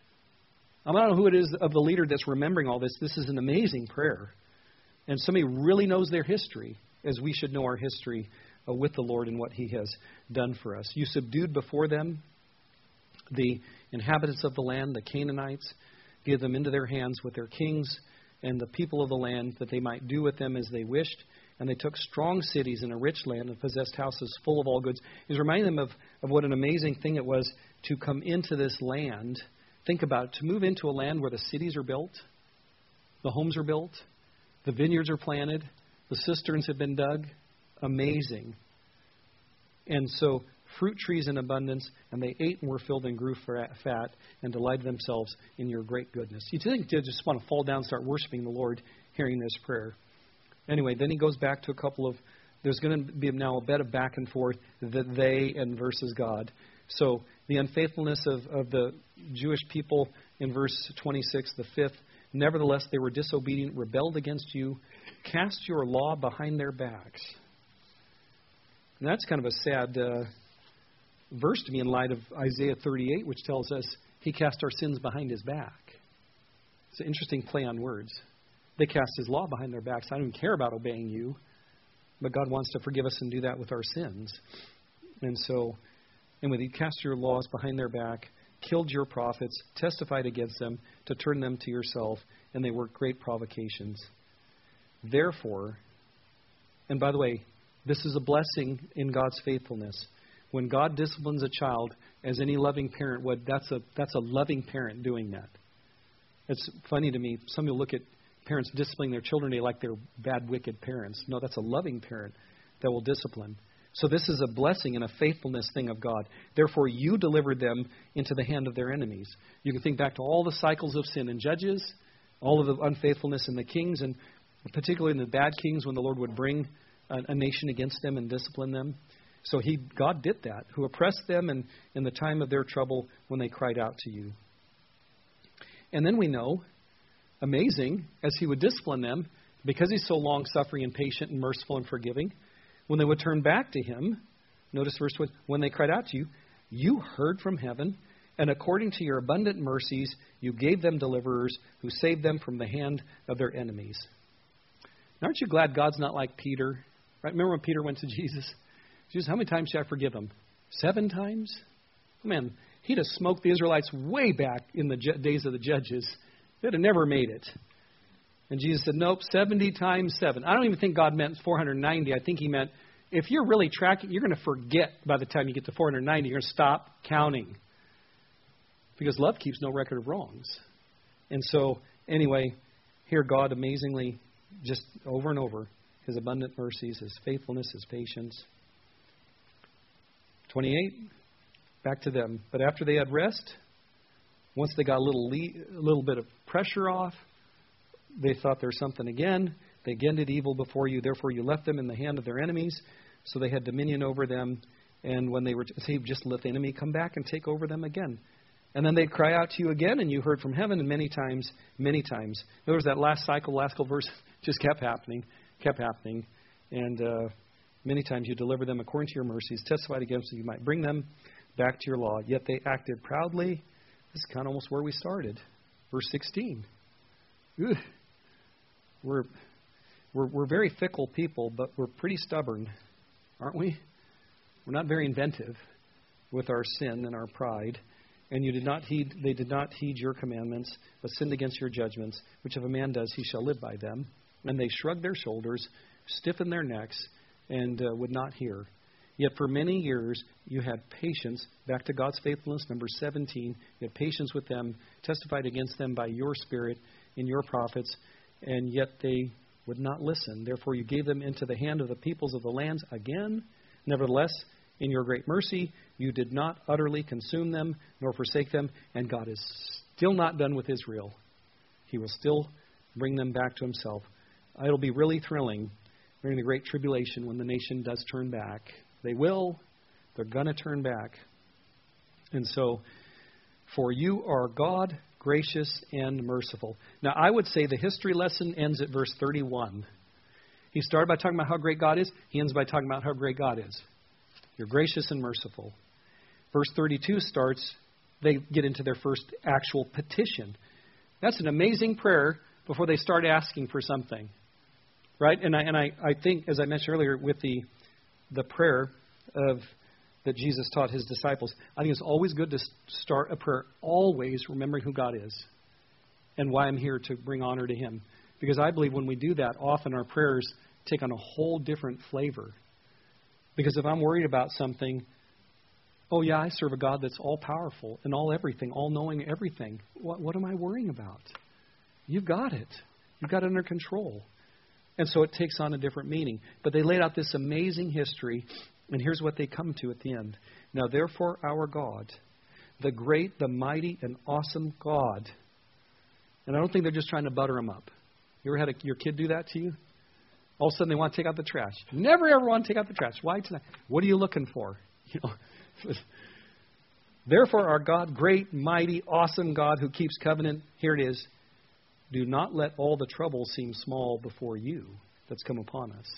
I don't know who it is of the leader that's remembering all this. This is an amazing prayer. And somebody really knows their history, as we should know our history uh, with the Lord and what He has done for us. You subdued before them the inhabitants of the land, the Canaanites, gave them into their hands with their kings and the people of the land, that they might do with them as they wished. And they took strong cities in a rich land and possessed houses full of all goods. He's reminding them of, of what an amazing thing it was to come into this land. Think about it, to move into a land where the cities are built, the homes are built, the vineyards are planted, the cisterns have been dug. Amazing. And so fruit trees in abundance, and they ate and were filled and grew fat and delighted themselves in Your great goodness. You think they just want to fall down and start worshiping the Lord hearing this prayer. Anyway, then he goes back to a couple of, there's going to be now a bit of back and forth, the they and versus God. So the unfaithfulness of, of the Jewish people in verse twenty-six, the fifth, nevertheless they were disobedient, rebelled against You, cast Your law behind their backs. And that's kind of a sad uh, verse to me in light of Isaiah thirty-eight, which tells us He cast our sins behind His back. It's an interesting play on words. They cast His law behind their backs. I don't even care about obeying You, but God wants to forgive us and do that with our sins. And so, and when He cast Your laws behind their back, killed your prophets, testified against them to turn them to yourself, and they worked great provocations. Therefore, and by the way, this is a blessing in God's faithfulness. When God disciplines a child, as any loving parent would, that's a that's a loving parent doing that. It's funny to me. Some people look at parents disciplining their children today like they're bad, wicked parents. No, that's a loving parent that will discipline. So this is a blessing and a faithfulness thing of God. Therefore, you delivered them into the hand of their enemies. You can think back to all the cycles of sin in Judges, all of the unfaithfulness in the kings, and particularly in the bad kings when the Lord would bring a, a nation against them and discipline them. So he, God did that, who oppressed them in, in the time of their trouble when they cried out to you. And then we know, amazing, as he would discipline them, because he's so long-suffering and patient and merciful and forgiving, when they would turn back to him, notice verse one, when they cried out to you, you heard from heaven, and according to your abundant mercies, you gave them deliverers who saved them from the hand of their enemies. Now, aren't you glad God's not like Peter? Right? Remember when Peter went to Jesus? Jesus, how many times should I forgive them? Seven times? Man, he'd have smoked the Israelites way back in the ju- days of the Judges. They'd have never made it. And Jesus said, nope, seventy times seven. I don't even think God meant four hundred ninety. I think he meant, if you're really tracking, you're going to forget by the time you get to four hundred ninety. You're going to stop counting. Because love keeps no record of wrongs. And so, anyway, here God amazingly, just over and over, his abundant mercies, his faithfulness, his patience. twenty-eight, back to them. But after they had rest, once they got a little, le- a little bit of pressure off, they thought there's something again. They again did evil before you. Therefore, you left them in the hand of their enemies. So they had dominion over them. And when they were saved, just let the enemy come back and take over them again. And then they'd cry out to you again, and you heard from heaven, and many times, many times. In other words, that last cycle, last couple verse, just kept happening, kept happening. And uh, many times you delivered them according to your mercies, testified against them, you might bring them back to your law. Yet they acted proudly. This is kind of almost where we started. Verse sixteen. Ugh. We're, we're we're very fickle people, but we're pretty stubborn, aren't we? We're not very inventive with our sin and our pride. And you did not heed; they did not heed your commandments, but sinned against your judgments. Which if a man does, he shall live by them. And they shrugged their shoulders, stiffened their necks, and uh, would not hear. Yet for many years you had patience. Back to God's faithfulness, number seventeen. You had patience with them, testified against them by your Spirit in your prophets. And yet they would not listen. Therefore you gave them into the hand of the peoples of the lands again. Nevertheless, in your great mercy, you did not utterly consume them, nor forsake them. And God is still not done with Israel. He will still bring them back to himself. It'll be really thrilling during the Great Tribulation when the nation does turn back. They will. They're going to turn back. And so, for you are God, gracious and merciful. Now, I would say the history lesson ends at verse thirty-one. He started by talking about how great God is. He ends by talking about how great God is. You're gracious and merciful. Verse thirty-two starts, they get into their first actual petition. That's an amazing prayer before they start asking for something. Right? And I and I, I think, as I mentioned earlier, with the the prayer of that Jesus taught his disciples, I think it's always good to start a prayer always remembering who God is and why I'm here to bring honor to him. Because I believe when we do that, often our prayers take on a whole different flavor. Because if I'm worried about something, oh yeah, I serve a God that's all-powerful and all-everything, all-knowing everything. What, what am I worrying about? You've got it. You've got it under control. And so it takes on a different meaning. But they laid out this amazing history, and here's what they come to at the end. Now, therefore, our God, the great, the mighty, and awesome God. And I don't think they're just trying to butter him up. You ever had a, your kid do that to you? All of a sudden, they want to take out the trash. You never, ever want to take out the trash. Why tonight? What are you looking for? You know. Therefore, our God, great, mighty, awesome God who keeps covenant. Here it is. Do not let all the trouble seem small before you that's come upon us.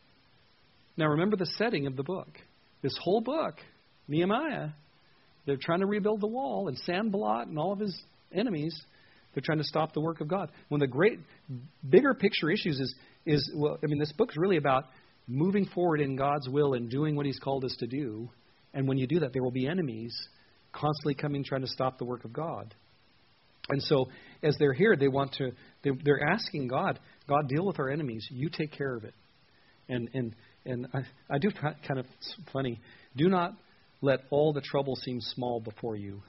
Now remember the setting of the book. This whole book, Nehemiah, they're trying to rebuild the wall, and Sanballat and all of his enemies, they're trying to stop the work of God. One of the great, bigger picture issues is, is well, I mean, this book is really about moving forward in God's will and doing what he's called us to do. And when you do that, there will be enemies. constantly coming trying to stop the work of God. And so as they're here, they want to, they, they're asking God, God, deal with our enemies. You take care of it. And and and I, I do kind of funny. Do not let all the trouble seem small before you.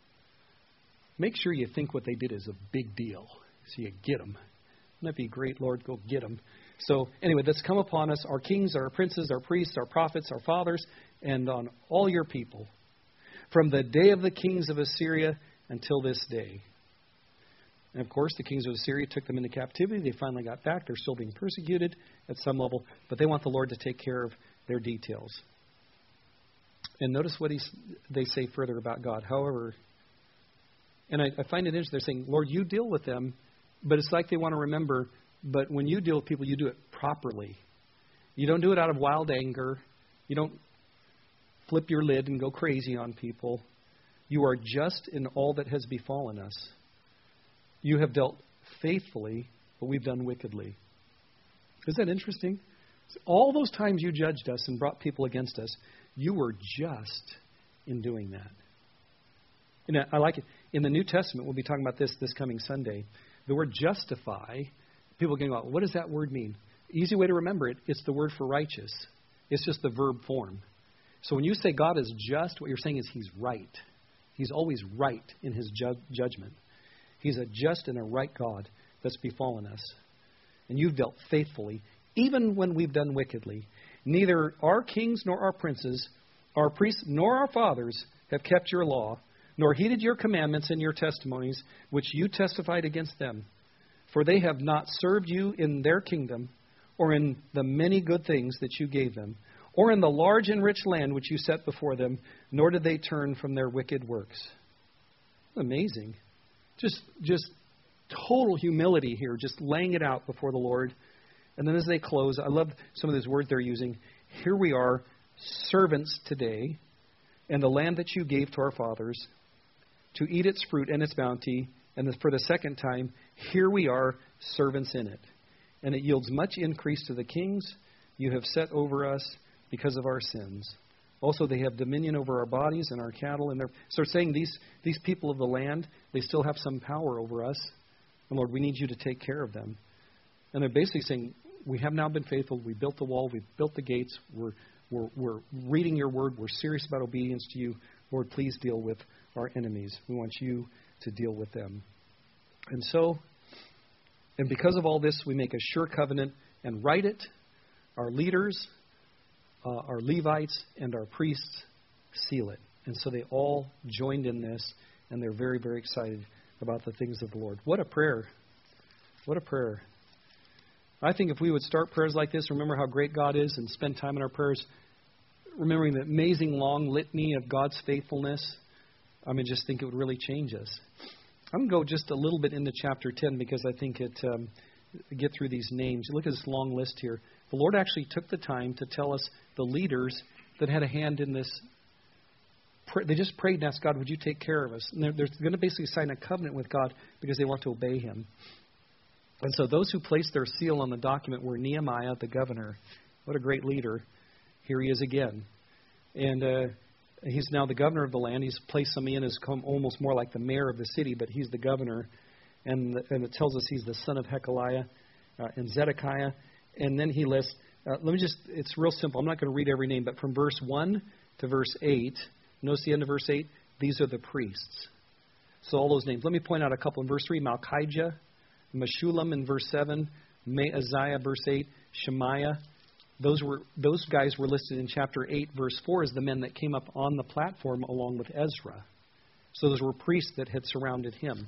Make sure you think what they did is a big deal. So you get them. Wouldn't that be great, Lord? Go get them. So anyway, that's come upon us, our kings, our princes, our priests, our prophets, our fathers, and on all your people, from the day of the kings of Assyria until this day. And of course, the kings of Assyria took them into captivity. They finally got back. They're still being persecuted at some level, but they want the Lord to take care of their details. And notice what he's, they say further about God. However, and I, I find it interesting, they're saying, Lord, you deal with them, but it's like they want to remember, but when you deal with people, you do it properly. You don't do it out of wild anger. You don't flip your lid and go crazy on people. You are just in all that has befallen us. You have dealt faithfully, but we've done wickedly. Isn't that interesting? All those times you judged us and brought people against us, you were just in doing that. And I like it. In the New Testament, we'll be talking about this this coming Sunday. The word justify, people can go, what does that word mean? Easy way to remember it, it's the word for righteous. It's just the verb form. So when you say God is just, what you're saying is He's right. He's always right in His ju- judgment. He's a just and a right God that's befallen us. And you've dealt faithfully, even when we've done wickedly. Neither our kings nor our princes, our priests nor our fathers have kept your law, nor heeded your commandments and your testimonies, which you testified against them. For they have not served you in their kingdom, or in the many good things that you gave them, or in the large and rich land which you set before them, nor did they turn from their wicked works. Amazing. Just, just total humility here, just laying it out before the Lord. And then as they close, I love some of these words they're using. Here we are, servants today, and the land that you gave to our fathers, to eat its fruit and its bounty, and for the second time, here we are, servants in it. And it yields much increase to the kings you have set over us because of our sins. Also, they have dominion over our bodies and our cattle. And they're, so they're saying these, these people of the land, they still have some power over us. And Lord, we need you to take care of them. And they're basically saying, we have now been faithful. We built the wall. We've built the gates. We're, we're, we're reading your word. We're serious about obedience to you. Lord, please deal with our enemies. We want you to deal with them. And so, and because of all this, we make a sure covenant and write it. Our leaders, uh, our Levites, and our priests seal it. And so they all joined in this, and they're very, very excited about the things of the Lord. What a prayer. What a prayer. I think if we would start prayers like this, remember how great God is, and spend time in our prayers, remembering the amazing long litany of God's faithfulness, I mean, just think it would really change us. I'm going to go just a little bit into chapter ten because I think it um, get through these names. Look at this long list here. The Lord actually took the time to tell us the leaders that had a hand in this. They just prayed and asked God, would you take care of us? And they're, they're going to basically sign a covenant with God because they want to obey Him. And so those who placed their seal on the document were Nehemiah, the governor. What a great leader. Here he is again. And uh, he's now the governor of the land. He's placed somebody in as almost more like the mayor of the city, but he's the governor. And, and it tells us he's the son of Hekeliah uh, and Zedekiah. And then he lists, uh, let me just, it's real simple. I'm not going to read every name, but from verse one to verse eight, notice the end of verse eight, these are the priests. So all those names. Let me point out a couple. In verse three, Malchijah, Meshullam in verse seven, Maaziah, verse eight, Shemaiah. Those were those guys were listed in chapter eight, verse four, as the men that came up on the platform along with Ezra. So those were priests that had surrounded him.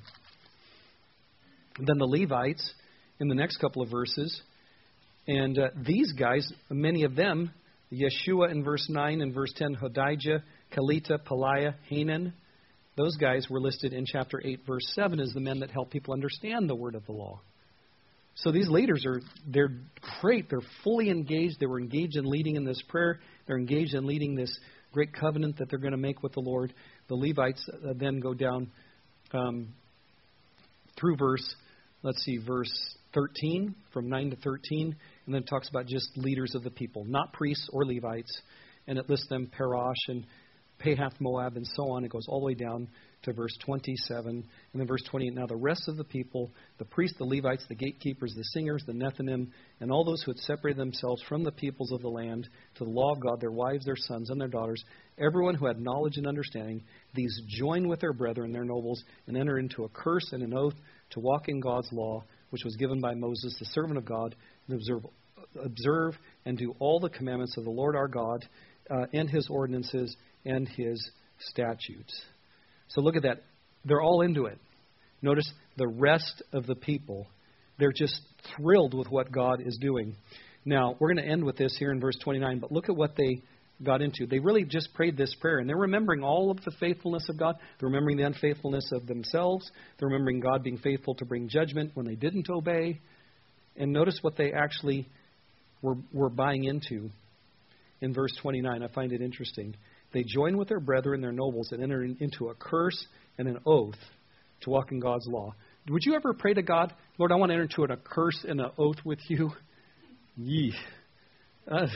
And then the Levites in the next couple of verses. And uh, these guys, many of them, Yeshua in verse nine and verse ten, Hodijah, Kelita, Peliah, Hanan. Those guys were listed in chapter eight, verse seven as the men that help people understand the word of the law. So these leaders are, they're great. They're fully engaged. They were engaged in leading in this prayer. They're engaged in leading this great covenant that they're going to make with the Lord. The Levites uh, then go down um, through verse, let's see, verse thirteen, from nine to thirteen. And then it talks about just leaders of the people, not priests or Levites. And it lists them, Parash and Pahath Moab, and so on. It goes all the way down to verse twenty-seven. And then verse twenty-eight, now the rest of the people, the priests, the Levites, the gatekeepers, the singers, the Nethinim, and all those who had separated themselves from the peoples of the land to the law of God, their wives, their sons, and their daughters, everyone who had knowledge and understanding, these joined with their brethren, their nobles, and entered into a curse and an oath to walk in God's law, which was given by Moses, the servant of God, and observe, observe and do all the commandments of the Lord our God, uh, and his ordinances and his statutes. So look at that. They're all into it. Notice the rest of the people. They're just thrilled with what God is doing. Now, we're going to end with this here in verse twenty-nine, but look at what they got into. They really just prayed this prayer, and they're remembering all of the faithfulness of God. They're remembering the unfaithfulness of themselves. They're remembering God being faithful to bring judgment when they didn't obey. And notice what they actually were, were buying into in verse twenty-nine. I find it interesting. They joined with their brethren, their nobles, and entered into a curse and an oath to walk in God's law. Would you ever pray to God, Lord, I want to enter into a curse and an oath with you? Yee. Uh,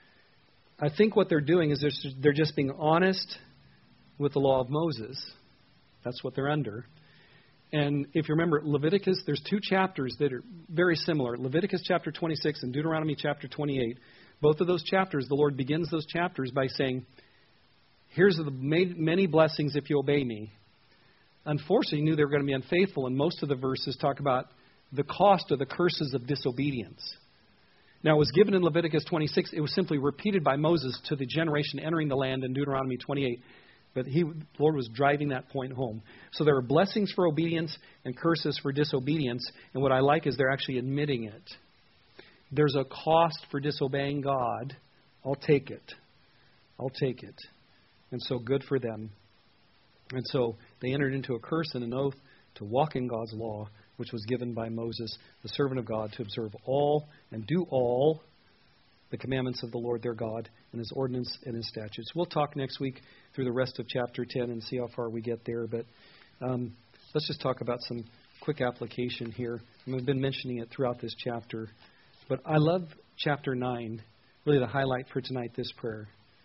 I think what they're doing is they're, they're just being honest with the law of Moses. That's what they're under. And if you remember Leviticus, there's two chapters that are very similar. Leviticus chapter twenty-six and Deuteronomy chapter twenty-eight. Both of those chapters, the Lord begins those chapters by saying, here's the many blessings if you obey me. Unfortunately, he knew they were going to be unfaithful, and most of the verses talk about the cost of the curses of disobedience. Now, it was given in Leviticus twenty-six. It was simply repeated by Moses to the generation entering the land in Deuteronomy twenty-eight. But he, the Lord was driving that point home. So there are blessings for obedience and curses for disobedience. And what I like is they're actually admitting it. There's a cost for disobeying God. I'll take it. I'll take it. And so good for them. And so they entered into a curse and an oath to walk in God's law, which was given by Moses, the servant of God, to observe all and do all the commandments of the Lord their God and his ordinance and his statutes. We'll talk next week through the rest of chapter ten and see how far we get there. But um, let's just talk about some quick application here. And we've been mentioning it throughout this chapter. But I love chapter nine, really the highlight for tonight, this prayer.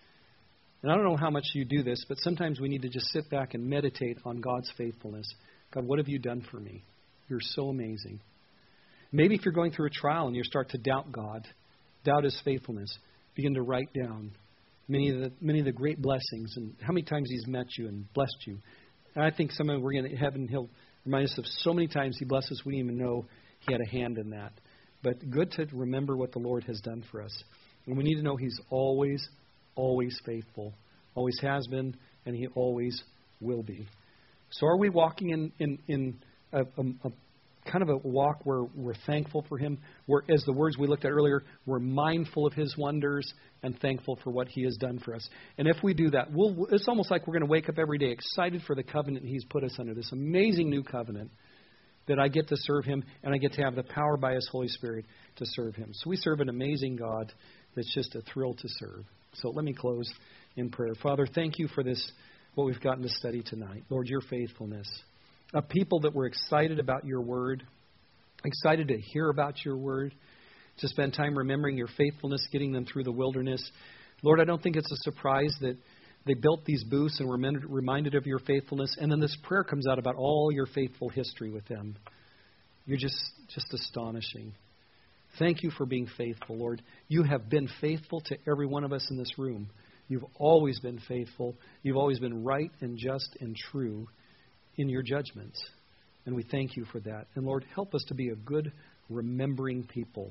And I don't know how much you do this, but sometimes we need to just sit back and meditate on God's faithfulness. God, what have you done for me? You're so amazing. Maybe if you're going through a trial and you start to doubt God, doubt his faithfulness, begin to write down many of the many of the great blessings and how many times he's met you and blessed you. And I think some of we're going to heaven, he'll remind us of so many times he blessed us we didn't even know he had a hand in that. But good to remember what the Lord has done for us. And we need to know he's always, always faithful. Always has been, and he always will be. So are we walking in, in, in a, a, a kind of a walk where we're thankful for him? Where, as the words we looked at earlier, we're mindful of his wonders and thankful for what he has done for us. And if we do that, we'll, it's almost like we're going to wake up every day excited for the covenant he's put us under, this amazing new covenant that I get to serve him and I get to have the power by his Holy Spirit to serve him. So we serve an amazing God that's just a thrill to serve. So let me close in prayer. Father, thank you for this, what we've gotten to study tonight. Lord, your faithfulness. A people that were excited about your word, excited to hear about your word, to spend time remembering your faithfulness, getting them through the wilderness. Lord, I don't think it's a surprise that they built these booths and were reminded of your faithfulness, and then this prayer comes out about all your faithful history with them. You're just, just astonishing. Thank you for being faithful, Lord. You have been faithful to every one of us in this room. You've always been faithful. You've always been right and just and true in your judgments. And we thank you for that. And Lord, help us to be a good, remembering people.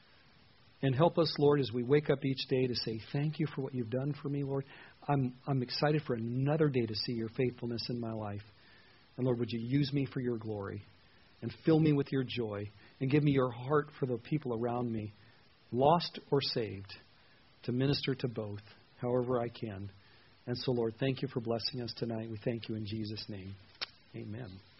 And help us, Lord, as we wake up each day to say, thank you for what you've done for me, Lord. I'm, I'm excited for another day to see your faithfulness in my life. And Lord, would you use me for your glory and fill me with your joy and give me your heart for the people around me, lost or saved, to minister to both however I can. And so, Lord, thank you for blessing us tonight. We thank you in Jesus' name. Amen.